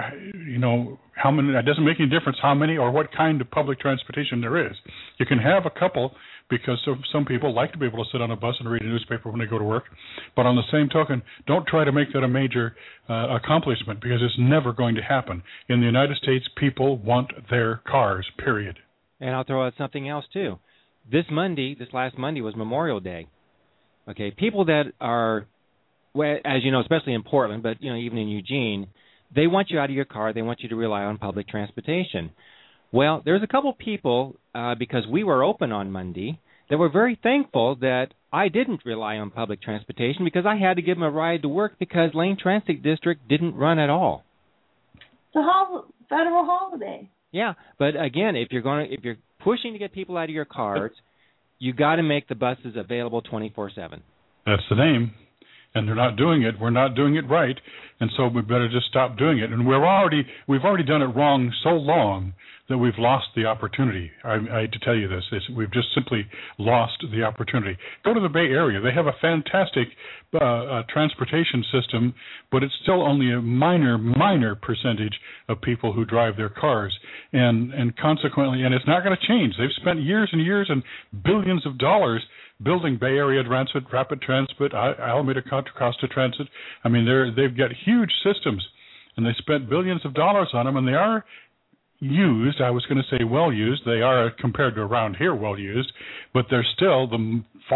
Speaker 3: how many. It doesn't make any difference how many or what kind of public transportation there is. You can have a couple, because some people like to be able to sit on a bus and read a newspaper when they go to work. But on the same token, don't try to make that a major accomplishment, because it's never going to happen. In the United States, people want their cars, period.
Speaker 2: And I'll throw out something else, too. This last Monday was Memorial Day. Okay, people that are, well, as you know, especially in Portland, but, even in Eugene, they want you out of your car. They want you to rely on public transportation. Well, there's a couple people, because we were open on Monday, that were very thankful that I didn't rely on public transportation, because I had to give them a ride to work because Lane Transit District didn't run at all.
Speaker 4: It's a federal holiday.
Speaker 2: Yeah, but again, if you're pushing to get people out of your cars, you got to make the buses available 24/7.
Speaker 3: That's the name. And they're not doing it. We're not doing it right, and so we better just stop doing it. And we've already done it wrong so long that we've lost the opportunity. I hate to tell you this. We've just simply lost the opportunity. Go to the Bay Area. They have a fantastic transportation system, but it's still only a minor percentage of people who drive their cars. And consequently, and it's not going to change. They've spent years and years and billions of dollars building Bay Area Transit, Rapid Transit, Alameda Costa Transit. I mean, they've got huge systems, and they spent billions of dollars on them, and they are used. I was going to say well used. They are, compared to around here, well used, but they're still the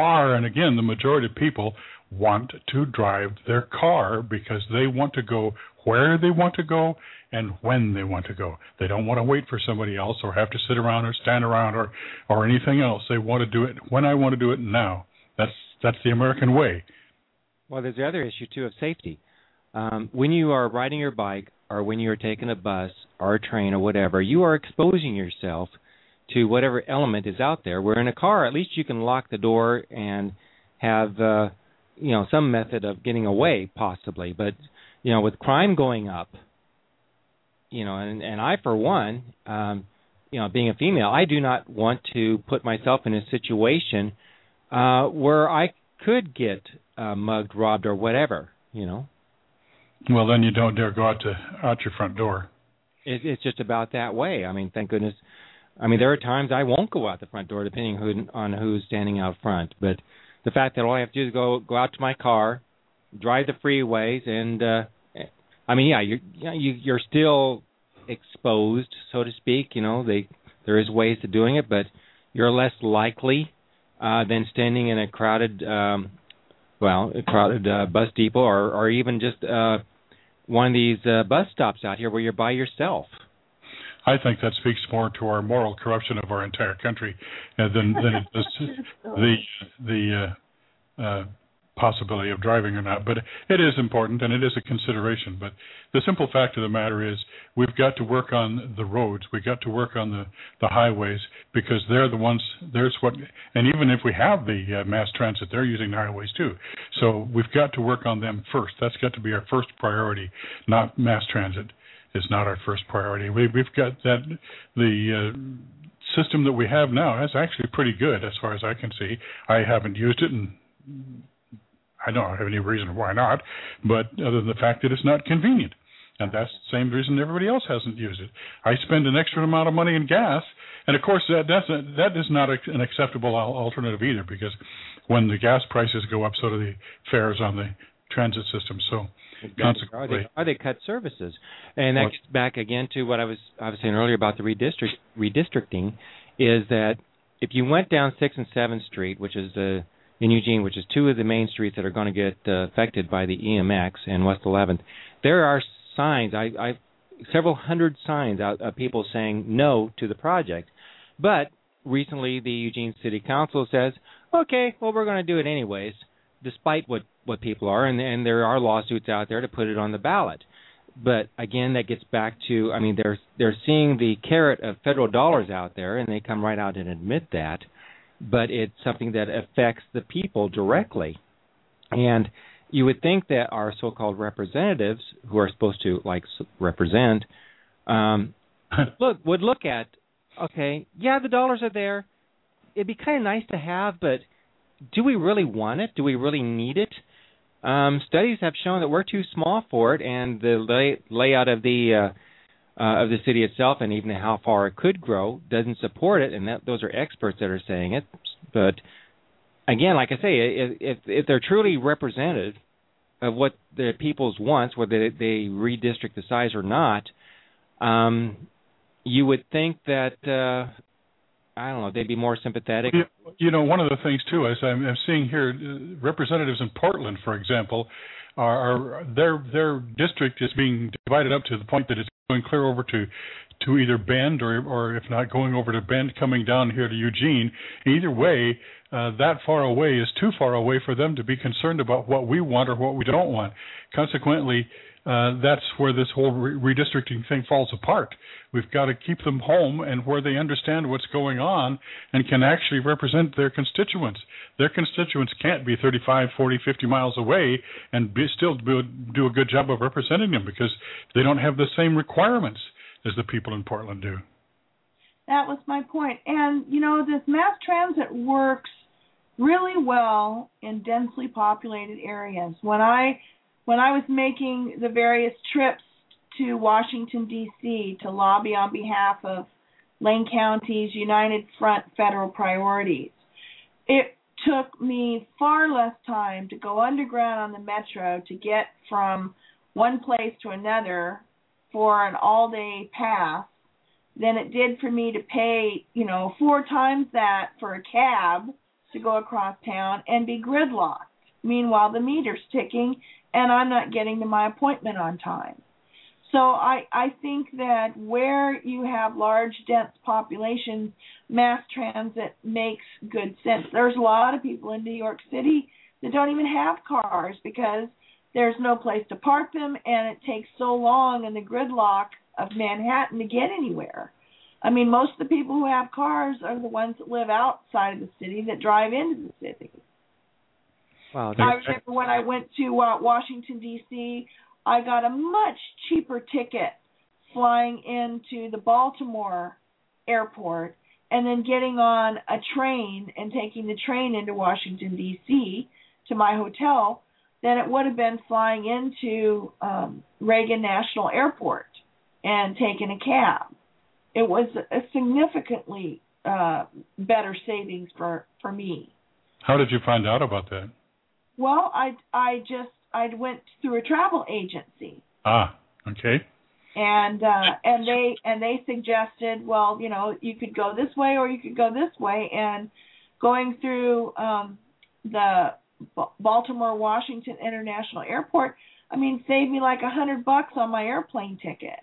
Speaker 3: majority of people want to drive their car because they want to go where they want to go and when they want to go. They don't want to wait for somebody else or have to sit around or stand around or anything else. They want to do it when I want to do it now. That's the American way.
Speaker 2: Well, there's the other issue, too, of safety. When you are riding your bike or when you're taking a bus or a train or whatever, you are exposing yourself to whatever element is out there. Where in a car, at least you can lock the door and have some method of getting away, possibly. But, with crime going up, and I, for one, being a female, I do not want to put myself in a situation where I could get mugged, robbed, or whatever,
Speaker 3: Well, then you don't dare go out your front door.
Speaker 2: It's just about that way. I mean, thank goodness. I mean, there are times I won't go out the front door depending on who's standing out front. But the fact that all I have to do is go out to my car, drive the freeways, and you're still exposed, so to speak. There is ways to doing it, but you're less likely than standing in a crowded bus depot or even just one of these bus stops out here where you're by yourself.
Speaker 3: I think that speaks more to our moral corruption of our entire country than it does the possibility of driving or not. But it is important and it is a consideration. But the simple fact of the matter is we've got to work on the roads. We've got to work on the highways, because they're the ones, and even if we have the mass transit, they're using the highways too. So we've got to work on them first. That's got to be our first priority, not mass transit is not our first priority. We've got that, the system that we have now is actually pretty good as far as I can see. I haven't used it, and I don't have any reason why not, but other than the fact that it's not convenient. And that's the same reason everybody else hasn't used it. I spend an extra amount of money in gas, and of course that is not an acceptable alternative either, because when the gas prices go up, so do the fares on the transit system. So consequently,
Speaker 2: or they cut services, and that gets back again to what I was saying earlier about the redistricting, is that if you went down 6th and 7th Street, which is in Eugene, which is two of the main streets that are going to get affected by the EMX, and West 11th, there are signs, several hundred signs out of people saying no to the project. But recently the Eugene City Council says, okay, well, we're going to do it anyways, despite what people are, and there are lawsuits out there to put it on the ballot. But again, that gets back to, I mean, they're seeing the carrot of federal dollars out there, and they come right out and admit that. But it's something that affects the people directly. And you would think that our so-called representatives, who are supposed to represent, would look at, okay, yeah, the dollars are there. It'd be kind of nice to have, but do we really want it? Do we really need it? Studies have shown that we're too small for it, and the layout of the city itself, and even how far it could grow, doesn't support it. And those are experts that are saying it. But again, like I say, if they're truly representative of what the people's wants, whether they redistrict the size or not, you would think that I don't know, they'd be more sympathetic.
Speaker 3: You know, one of the things too, as I'm seeing here, representatives in Portland, for example, are their district is being divided up to the point that it's going clear over to either Bend or if not going over to Bend, coming down here to Eugene. Either way, that far away is too far away for them to be concerned about what we want or what we don't want. Consequently, that's where this whole redistricting thing falls apart. We've got to keep them home and where they understand what's going on and can actually represent their constituents. Their constituents can't be 35, 40, 50 miles away and still do a good job of representing them because they don't have the same requirements as the people in Portland do.
Speaker 4: That was my point. And, you know, this mass transit works really well in densely populated areas. When I was making the various trips to Washington, D.C. to lobby on behalf of Lane County's United Front Federal Priorities, it took me far less time to go underground on the metro to get from one place to another for an all-day pass than it did for me to pay, 4 times that for a cab to go across town and be gridlocked. Meanwhile, the meter's ticking, and I'm not getting to my appointment on time. So I think that where you have large, dense populations, mass transit makes good sense. There's a lot of people in New York City that don't even have cars because there's no place to park them, and it takes so long in the gridlock of Manhattan to get anywhere. I mean, most of the people who have cars are the ones that live outside of the city that drive into the city.
Speaker 2: Wow,
Speaker 4: I remember when I went to Washington, D.C., I got a much cheaper ticket flying into the Baltimore airport and then getting on a train and taking the train into Washington, D.C. to my hotel than it would have been flying into Reagan National Airport and taking a cab. It was a significantly better savings for me.
Speaker 3: How did you find out about that?
Speaker 4: Well, I went through a travel agency.
Speaker 3: Ah, okay.
Speaker 4: And they suggested, well, you could go this way or you could go this way, and going through the Baltimore Washington International Airport, saved me like $100 on my airplane ticket.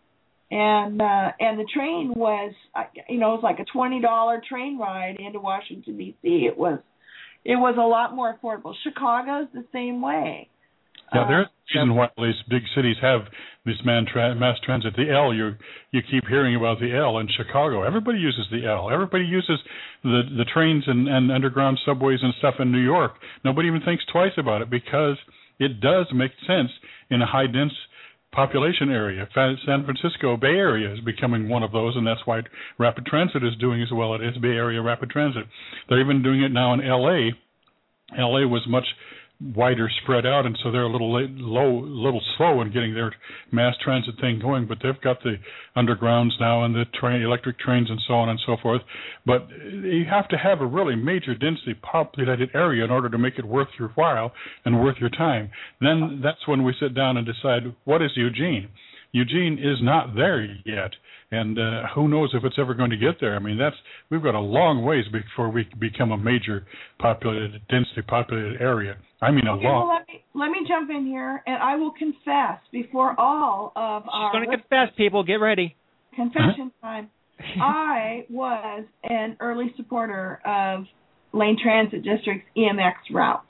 Speaker 4: And the train was, it was like a $20 train ride into Washington D.C. It was a lot more affordable. Chicago's the same way.
Speaker 3: Yeah, there's a reason why these big cities have this mass transit. The L, you keep hearing about the L in Chicago. Everybody uses the L. Everybody uses the trains and underground subways and stuff in New York. Nobody even thinks twice about it because it does make sense in a high dense population area. San Francisco Bay Area is becoming one of those, and that's why rapid transit is doing as well. It is Bay Area rapid transit. They're even doing it now in L.A. L.A. was much wider spread out, and so they're a little slow in getting their mass transit thing going, but they've got the undergrounds now and the electric trains and so on and so forth. But you have to have a really major densely populated area in order to make it worth your while and worth your time. Then that's when we sit down and decide, what is Eugene? Eugene is not there yet, and who knows if it's ever going to get there. We've got a long ways before we become a major densely populated area.
Speaker 4: Well, let me jump in here, and I will confess before all of our...
Speaker 2: She's going to confess, people. Get ready.
Speaker 4: Confession time. I was an early supporter of Lane Transit District's EMX route.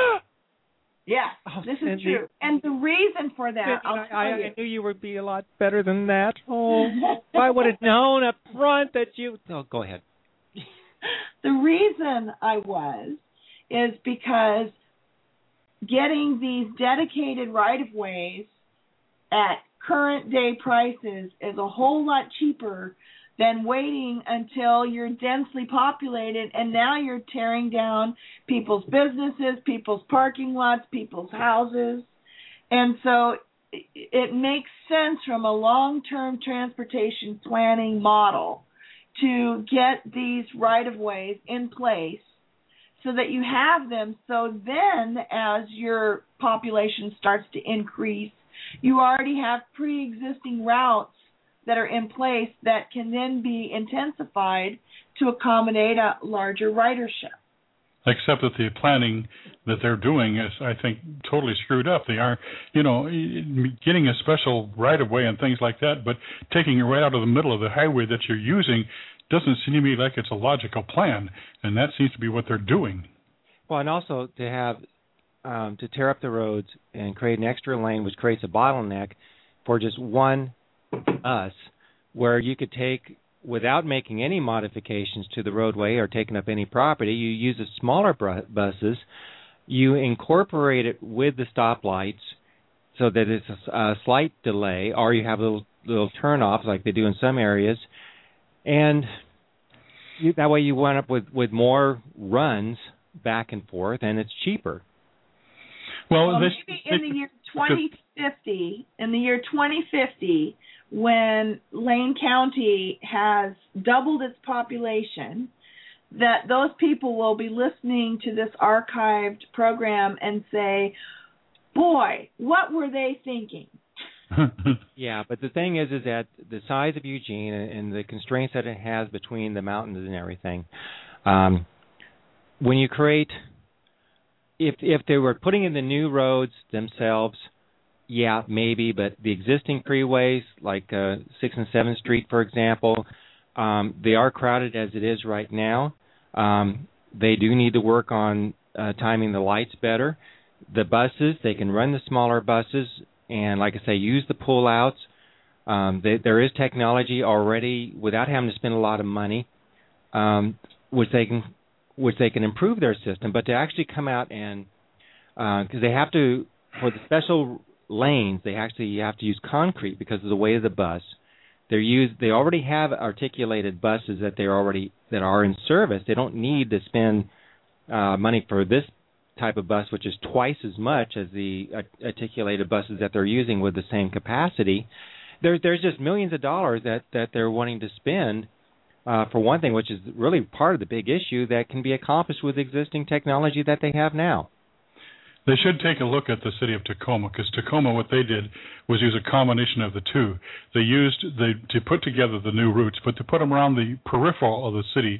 Speaker 4: Yes, this is true. And the reason for that,
Speaker 2: I knew you would be a lot better than that. Oh, if I would have known up front that you... Oh, go ahead.
Speaker 4: The reason I is because getting these dedicated right-of-ways at current day prices is a whole lot cheaper than waiting until you're densely populated and now you're tearing down people's businesses, people's parking lots, people's houses. And so it makes sense from a long-term transportation planning model to get these right-of-ways in place so that you have them. So then as your population starts to increase, you already have pre-existing routes that are in place that can then be intensified to accommodate a larger ridership.
Speaker 3: Except that the planning that they're doing is, I think, totally screwed up. They are, getting a special right-of-way and things like that, but taking it right out of the middle of the highway that you're using doesn't seem to me like it's a logical plan, and that seems to be what they're doing.
Speaker 2: Well, and also to have to tear up the roads and create an extra lane, which creates a bottleneck for just one bus, where you could take, without making any modifications to the roadway or taking up any property, you use the smaller buses, you incorporate it with the stoplights so that it's a slight delay, or you have little turn-offs like they do in some areas, and that way you wind up with more runs back and forth, and it's cheaper.
Speaker 4: Well, maybe in the year 2050, when Lane County has doubled its population, that those people will be listening to this archived program and say, boy, what were they thinking?
Speaker 2: Yeah, but the thing is that the size of Eugene and the constraints that it has between the mountains and everything, when you create, if they were putting in the new roads themselves, yeah, maybe, but the existing freeways, like 6th and 7th Street, for example, they are crowded as it is right now. They do need to work on timing the lights better. The buses, they can run the smaller buses and, like I say, use the pull-outs. There is technology already without having to spend a lot of money, which they can improve their system. But to actually come out and, because they have to, for the special lanes, they actually have to use concrete because of the weight of the bus. They already have articulated buses that are in service. They don't need to spend money for this type of bus, which is twice as much as the articulated buses that they're using with the same capacity. There's just millions of dollars that they're wanting to spend for one thing, which is really part of the big issue that can be accomplished with existing technology that they have now.
Speaker 3: They should take a look at the city of Tacoma, because Tacoma, what they did was use a combination of the two. They used to put together the new routes, but to put them around the peripheral of the city,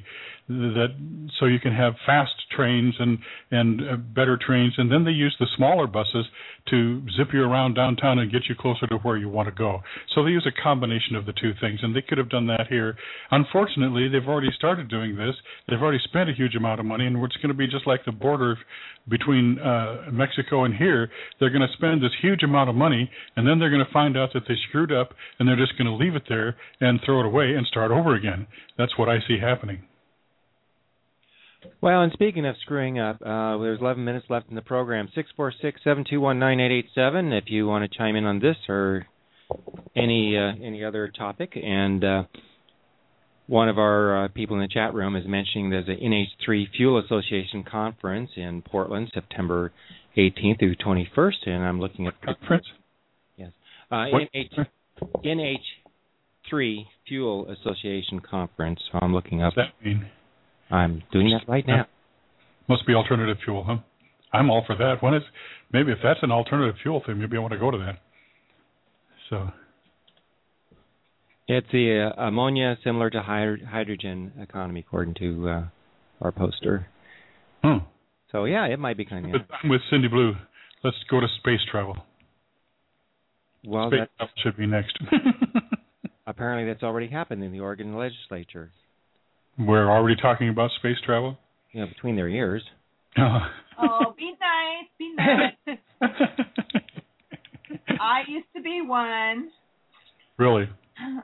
Speaker 3: so you can have fast trains and better trains, and then they use the smaller buses to zip you around downtown and get you closer to where you want to go. So they use a combination of the two things, and they could have done that here. Unfortunately, they've already started doing this. They've already spent a huge amount of money, and it's going to be just like the border between Mexico and here. They're going to spend this huge amount of money, and then they're going to find out that they screwed up, and they're just going to leave it there and throw it away and start over again. That's what I see happening.
Speaker 2: Well, and speaking of screwing up, there's 11 minutes left in the program. 646-721-9887 if you want to chime in on this or any other topic. And one of our people in the chat room is mentioning there's an NH3 Fuel Association conference in Portland, September 18th through 21st, and I'm looking at
Speaker 3: conference.
Speaker 2: Yes, NH3 Fuel Association conference. So I'm looking up.
Speaker 3: What does that mean?
Speaker 2: I'm doing that right now.
Speaker 3: Must be alternative fuel, huh? I'm all for that. Maybe if that's an alternative fuel thing, maybe I want to go to that. So
Speaker 2: it's the ammonia similar to hydrogen economy, according to our poster. So yeah, it might be kind of.
Speaker 3: I'm with Cindy Blue. Let's go to space travel.
Speaker 2: Well,
Speaker 3: space travel should be next.
Speaker 2: Apparently, that's already happened in the Oregon legislature.
Speaker 3: We're already talking about space travel?
Speaker 2: Yeah, between their ears.
Speaker 4: Oh, be nice, be nice. I used to be one.
Speaker 3: Really?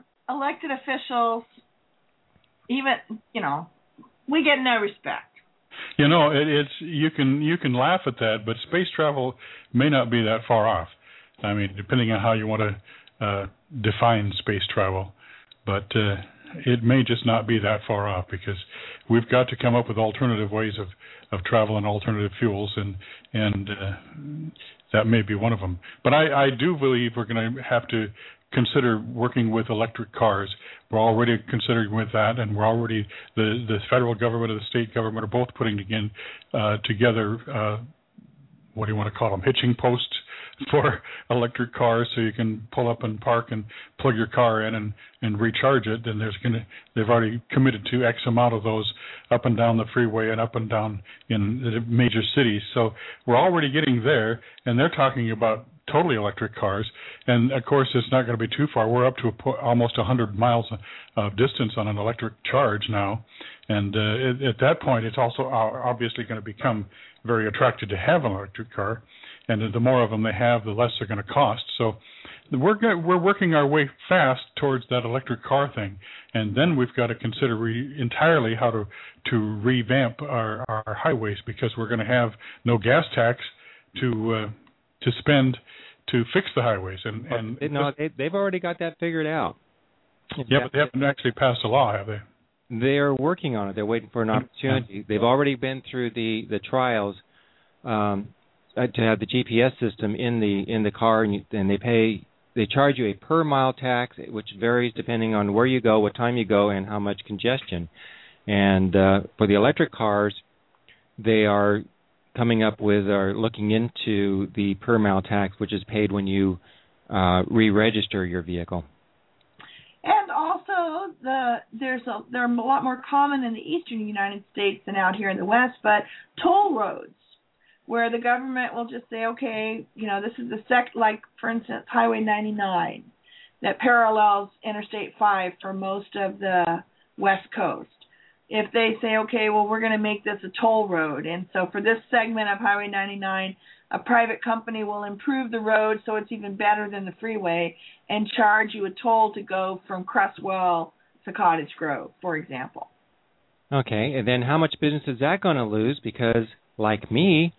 Speaker 4: Elected officials, even, we get no respect.
Speaker 3: You know, it's you can laugh at that, but space travel may not be that far off. I mean, depending on how you want to define space travel, but it may just not be that far off, because we've got to come up with alternative ways of travel and alternative fuels, and that may be one of them. But I do believe we're going to have to consider working with electric cars. We're already considering with that, and we're already the federal government and the state government are both putting together what do you want to call them, hitching posts for electric cars, so you can pull up and park and plug your car in and recharge it. And they've already committed to X amount of those up and down the freeway and up and down in the major cities. So we're already getting there, and they're talking about totally electric cars. And of course, it's not going to be too far. We're up to almost 100 miles of distance on an electric charge now. And at that point, it's also obviously going to become very attractive to have an electric car. And the more of them they have, the less they're going to cost. So we're working our way fast towards that electric car thing. And then we've got to consider entirely how to revamp our highways, because we're going to have no gas tax to spend to fix the highways. And
Speaker 2: they've already got that figured out.
Speaker 3: Yeah, but they haven't actually passed a law, have they?
Speaker 2: They're working on it. They're waiting for an opportunity. Yeah. They've already been through the trials to have the GPS system in the car, and they charge you a per mile tax, which varies depending on where you go, what time you go, and how much congestion. And for the electric cars, they are coming up with or looking into the per mile tax, which is paid when you re-register your vehicle.
Speaker 4: And also, they're a lot more common in the eastern United States than out here in the West, but toll roads, where the government will just say, okay, this is like, for instance, Highway 99 that parallels Interstate 5 for most of the West Coast. If they say, okay, well, we're going to make this a toll road, and so for this segment of Highway 99, a private company will improve the road so it's even better than the freeway and charge you a toll to go from Cresswell to Cottage Grove, for example.
Speaker 2: Okay, and then how much business is that going to lose? Because, like me,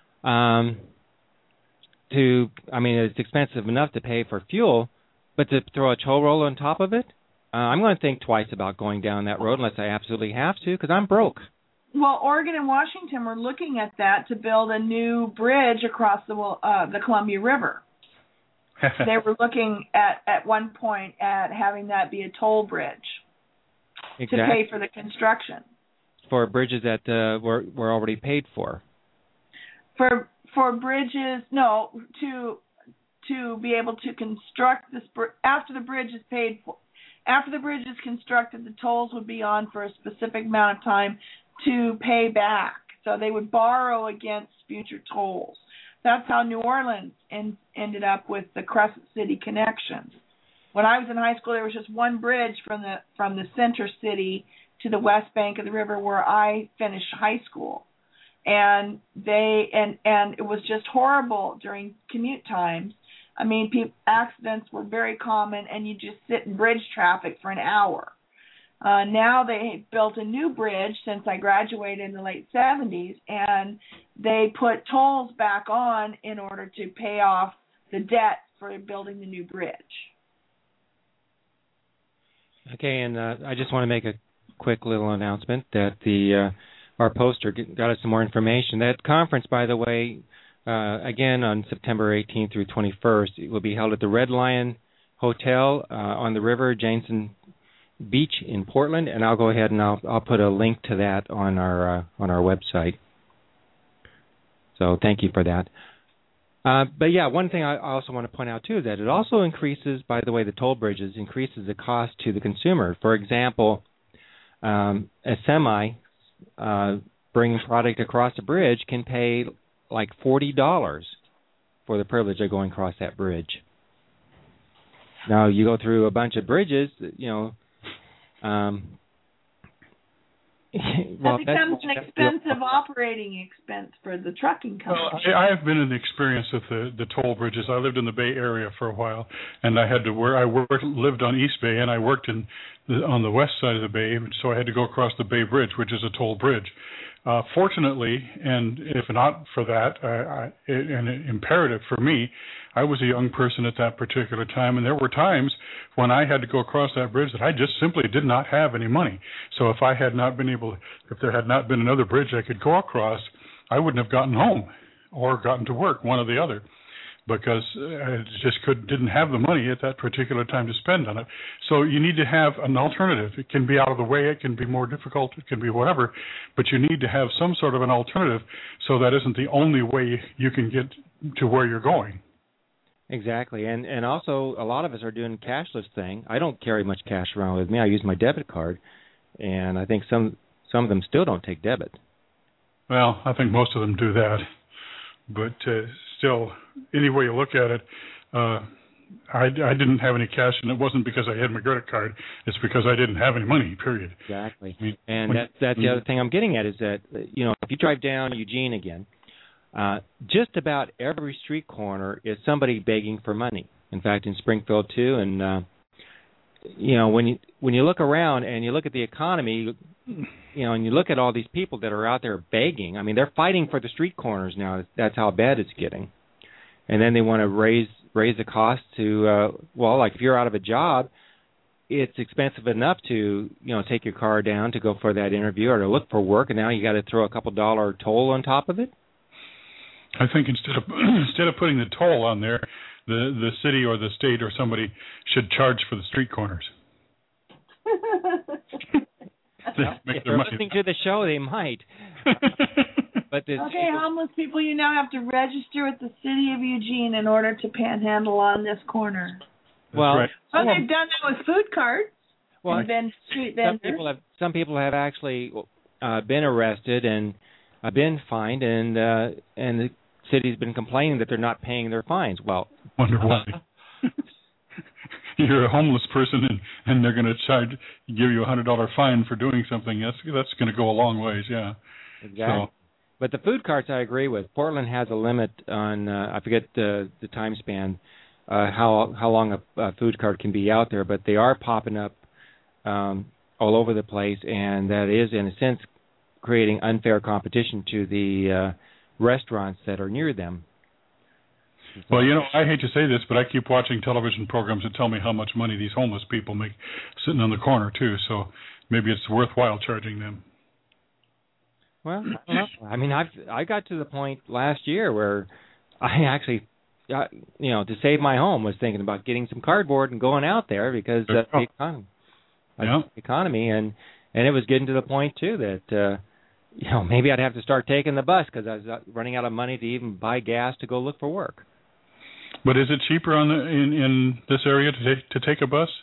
Speaker 2: it's expensive enough to pay for fuel, but to throw a toll road on top of it, I'm going to think twice about going down that road unless I absolutely have to, because I'm broke.
Speaker 4: Well, Oregon and Washington were looking at that to build a new bridge across the Columbia River. They were looking at one point at having that be a toll bridge to pay for the construction. For
Speaker 2: bridges that were already paid for.
Speaker 4: For bridges, no, to be able to construct this after the bridge is paid for. After the bridge is constructed, the tolls would be on for a specific amount of time to pay back. So they would borrow against future tolls. That's how New Orleans ended up with the Crescent City connection. When I was in high school, there was just one bridge from the center city to the west bank of the river where I finished high school. And it was just horrible during commute times. I mean, accidents were very common, and you just sit in bridge traffic for an hour. Now they built a new bridge since I graduated in the late 70s, and they put tolls back on in order to pay off the debt for building the new bridge. Okay,
Speaker 2: and I just want to make a quick little announcement that our poster got us some more information. That conference, by the way, again on September 18th through 21st, it will be held at the Red Lion Hotel on the river, Jameson Beach in Portland, and I'll go ahead and I'll put a link to that on our website. So thank you for that. But yeah, one thing I also want to point out too is that it also increases, by the way, the toll bridges increases the cost to the consumer. For example, a semi bringing product across a bridge can pay like $40 for the privilege of going across that bridge. Now you go through a bunch of bridges,
Speaker 4: that becomes an expensive operating expense for the trucking company.
Speaker 3: Well, I have been in the experience with the toll bridges. I lived in the Bay Area for a while, and I lived on East Bay, and I worked on the west side of the Bay, so I had to go across the Bay Bridge, which is a toll bridge. Fortunately, and if not for that, an imperative for me, I was a young person at that particular time, and there were times when I had to go across that bridge that I just simply did not have any money. So if there had not been another bridge I could go across, I wouldn't have gotten home or gotten to work, one or the other, because I just didn't have the money at that particular time to spend on it. So you need to have an alternative. It can be out of the way, it can be more difficult, it can be whatever, but you need to have some sort of an alternative so that isn't the only way you can get to where you're going.
Speaker 2: Exactly, and also a lot of us are doing cashless thing. I don't carry much cash around with me. I use my debit card, and I think some of them still don't take debit.
Speaker 3: Well, I think most of them do that, but still, any way you look at it, I didn't have any cash, and it wasn't because I had my credit card. It's because I didn't have any money, period.
Speaker 2: Exactly, and that's the other thing I'm getting at is that, if you drive down Eugene again, just about every street corner is somebody begging for money. In fact, in Springfield too, and when you look around and you look at the economy, and you look at all these people that are out there begging. I mean, they're fighting for the street corners now. That's how bad it's getting. And then they want to raise the cost to like if you're out of a job, it's expensive enough to take your car down to go for that interview or to look for work, and now you got to throw a couple $1 toll on top of it.
Speaker 3: I think instead of putting the toll on there, the city or the state or somebody should charge for the street corners.
Speaker 2: If they're listening to the show, they might. But
Speaker 4: homeless people, you now have to register with the city of Eugene in order to panhandle on this corner.
Speaker 2: Well,
Speaker 3: right.
Speaker 4: They've done that with food carts.
Speaker 2: Well,
Speaker 4: and then street vendors.
Speaker 2: Some people have actually been arrested and been fined, and the city's been complaining that they're not paying their fines. Well,
Speaker 3: wonder why. You're a homeless person, and they're going to give you $100 fine for doing something. That's going to go a long ways, yeah.
Speaker 2: Exactly.
Speaker 3: So.
Speaker 2: But the food carts, I agree with. Portland has a limit on I forget the time span, how long a food cart can be out there, but they are popping up all over the place, and that is, in a sense, creating unfair competition to the restaurants that are near them.
Speaker 3: Well, I hate to say this, but I keep watching television programs that tell me how much money these homeless people make sitting on the corner, too, so maybe it's worthwhile charging them.
Speaker 2: Well, I don't know. I mean, I got to the point last year where I actually, to save my home, was thinking about getting some cardboard and going out there because of the economy, and it was getting to the point, too, that, maybe I'd have to start taking the bus because I was running out of money to even buy gas to go look for work.
Speaker 3: But is it cheaper in this area to take a bus?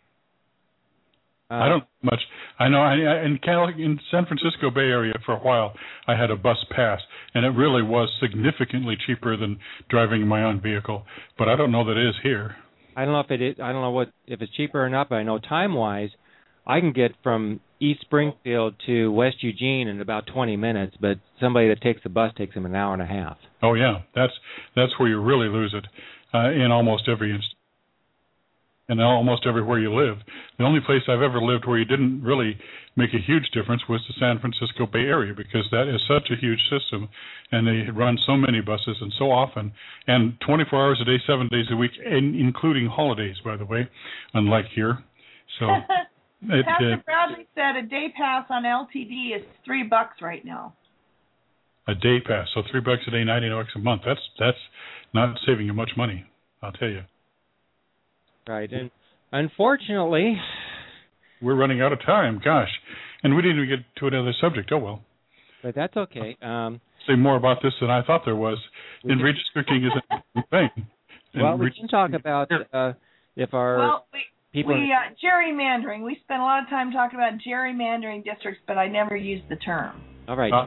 Speaker 3: I don't know much. I know in San Francisco Bay Area for a while I had a bus pass, and it really was significantly cheaper than driving my own vehicle. But I don't know that it is here.
Speaker 2: I don't know if it is. I don't know if it's cheaper or not. But I know time-wise, I can get from East Springfield to West Eugene in about 20 minutes. But somebody that takes the bus takes them an hour and a half.
Speaker 3: Oh yeah, that's where you really lose it in almost every instance. And almost everywhere you live. The only place I've ever lived where you didn't really make a huge difference was the San Francisco Bay Area, because that is such a huge system, and they run so many buses and so often, and 24 hours a day, 7 days a week, and including holidays, by the way, unlike here. So,
Speaker 4: Pastor Bradley said a day pass on LTD is $3 right now.
Speaker 3: A day pass, so $3 a day, $90 a month. That's not saving you much money, I'll tell you.
Speaker 2: Right, and unfortunately,
Speaker 3: we're running out of time. Gosh, and we didn't even get to another subject. Oh well.
Speaker 2: But that's okay.
Speaker 3: Say more about this than I thought there was. And redistricting is a thing.
Speaker 2: Well, we can talk about if our people.
Speaker 4: Gerrymandering. We spent a lot of time talking about gerrymandering districts, but I never used the term.
Speaker 2: All right.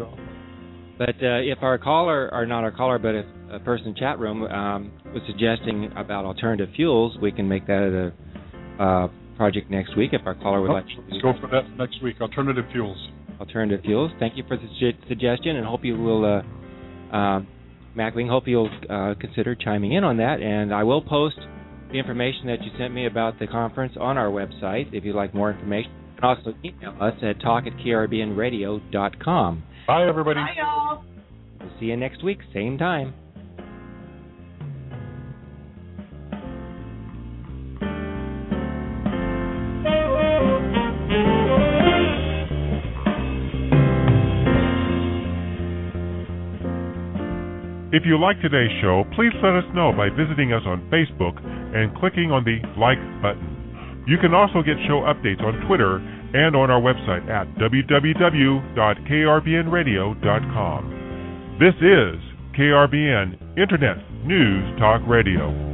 Speaker 2: But if our caller, or not our caller, but if a person in the chat room was suggesting about alternative fuels, we can make that a project next week if our caller would like to.
Speaker 3: Let's go for that next week, alternative fuels.
Speaker 2: Alternative fuels. Thank you for the suggestion, and hope you will, Macklin, hope you'll consider chiming in on that. And I will post the information that you sent me about the conference on our website if you'd like more information. can also email us at talk@krbnradio.com.
Speaker 3: Bye, everybody.
Speaker 4: Bye, y'all.
Speaker 2: We'll see you next week, same time.
Speaker 1: If you like today's show, please let us know by visiting us on Facebook and clicking on the like button. You can also get show updates on Twitter and on our website at www.krbnradio.com. This is KRBN Internet News Talk Radio.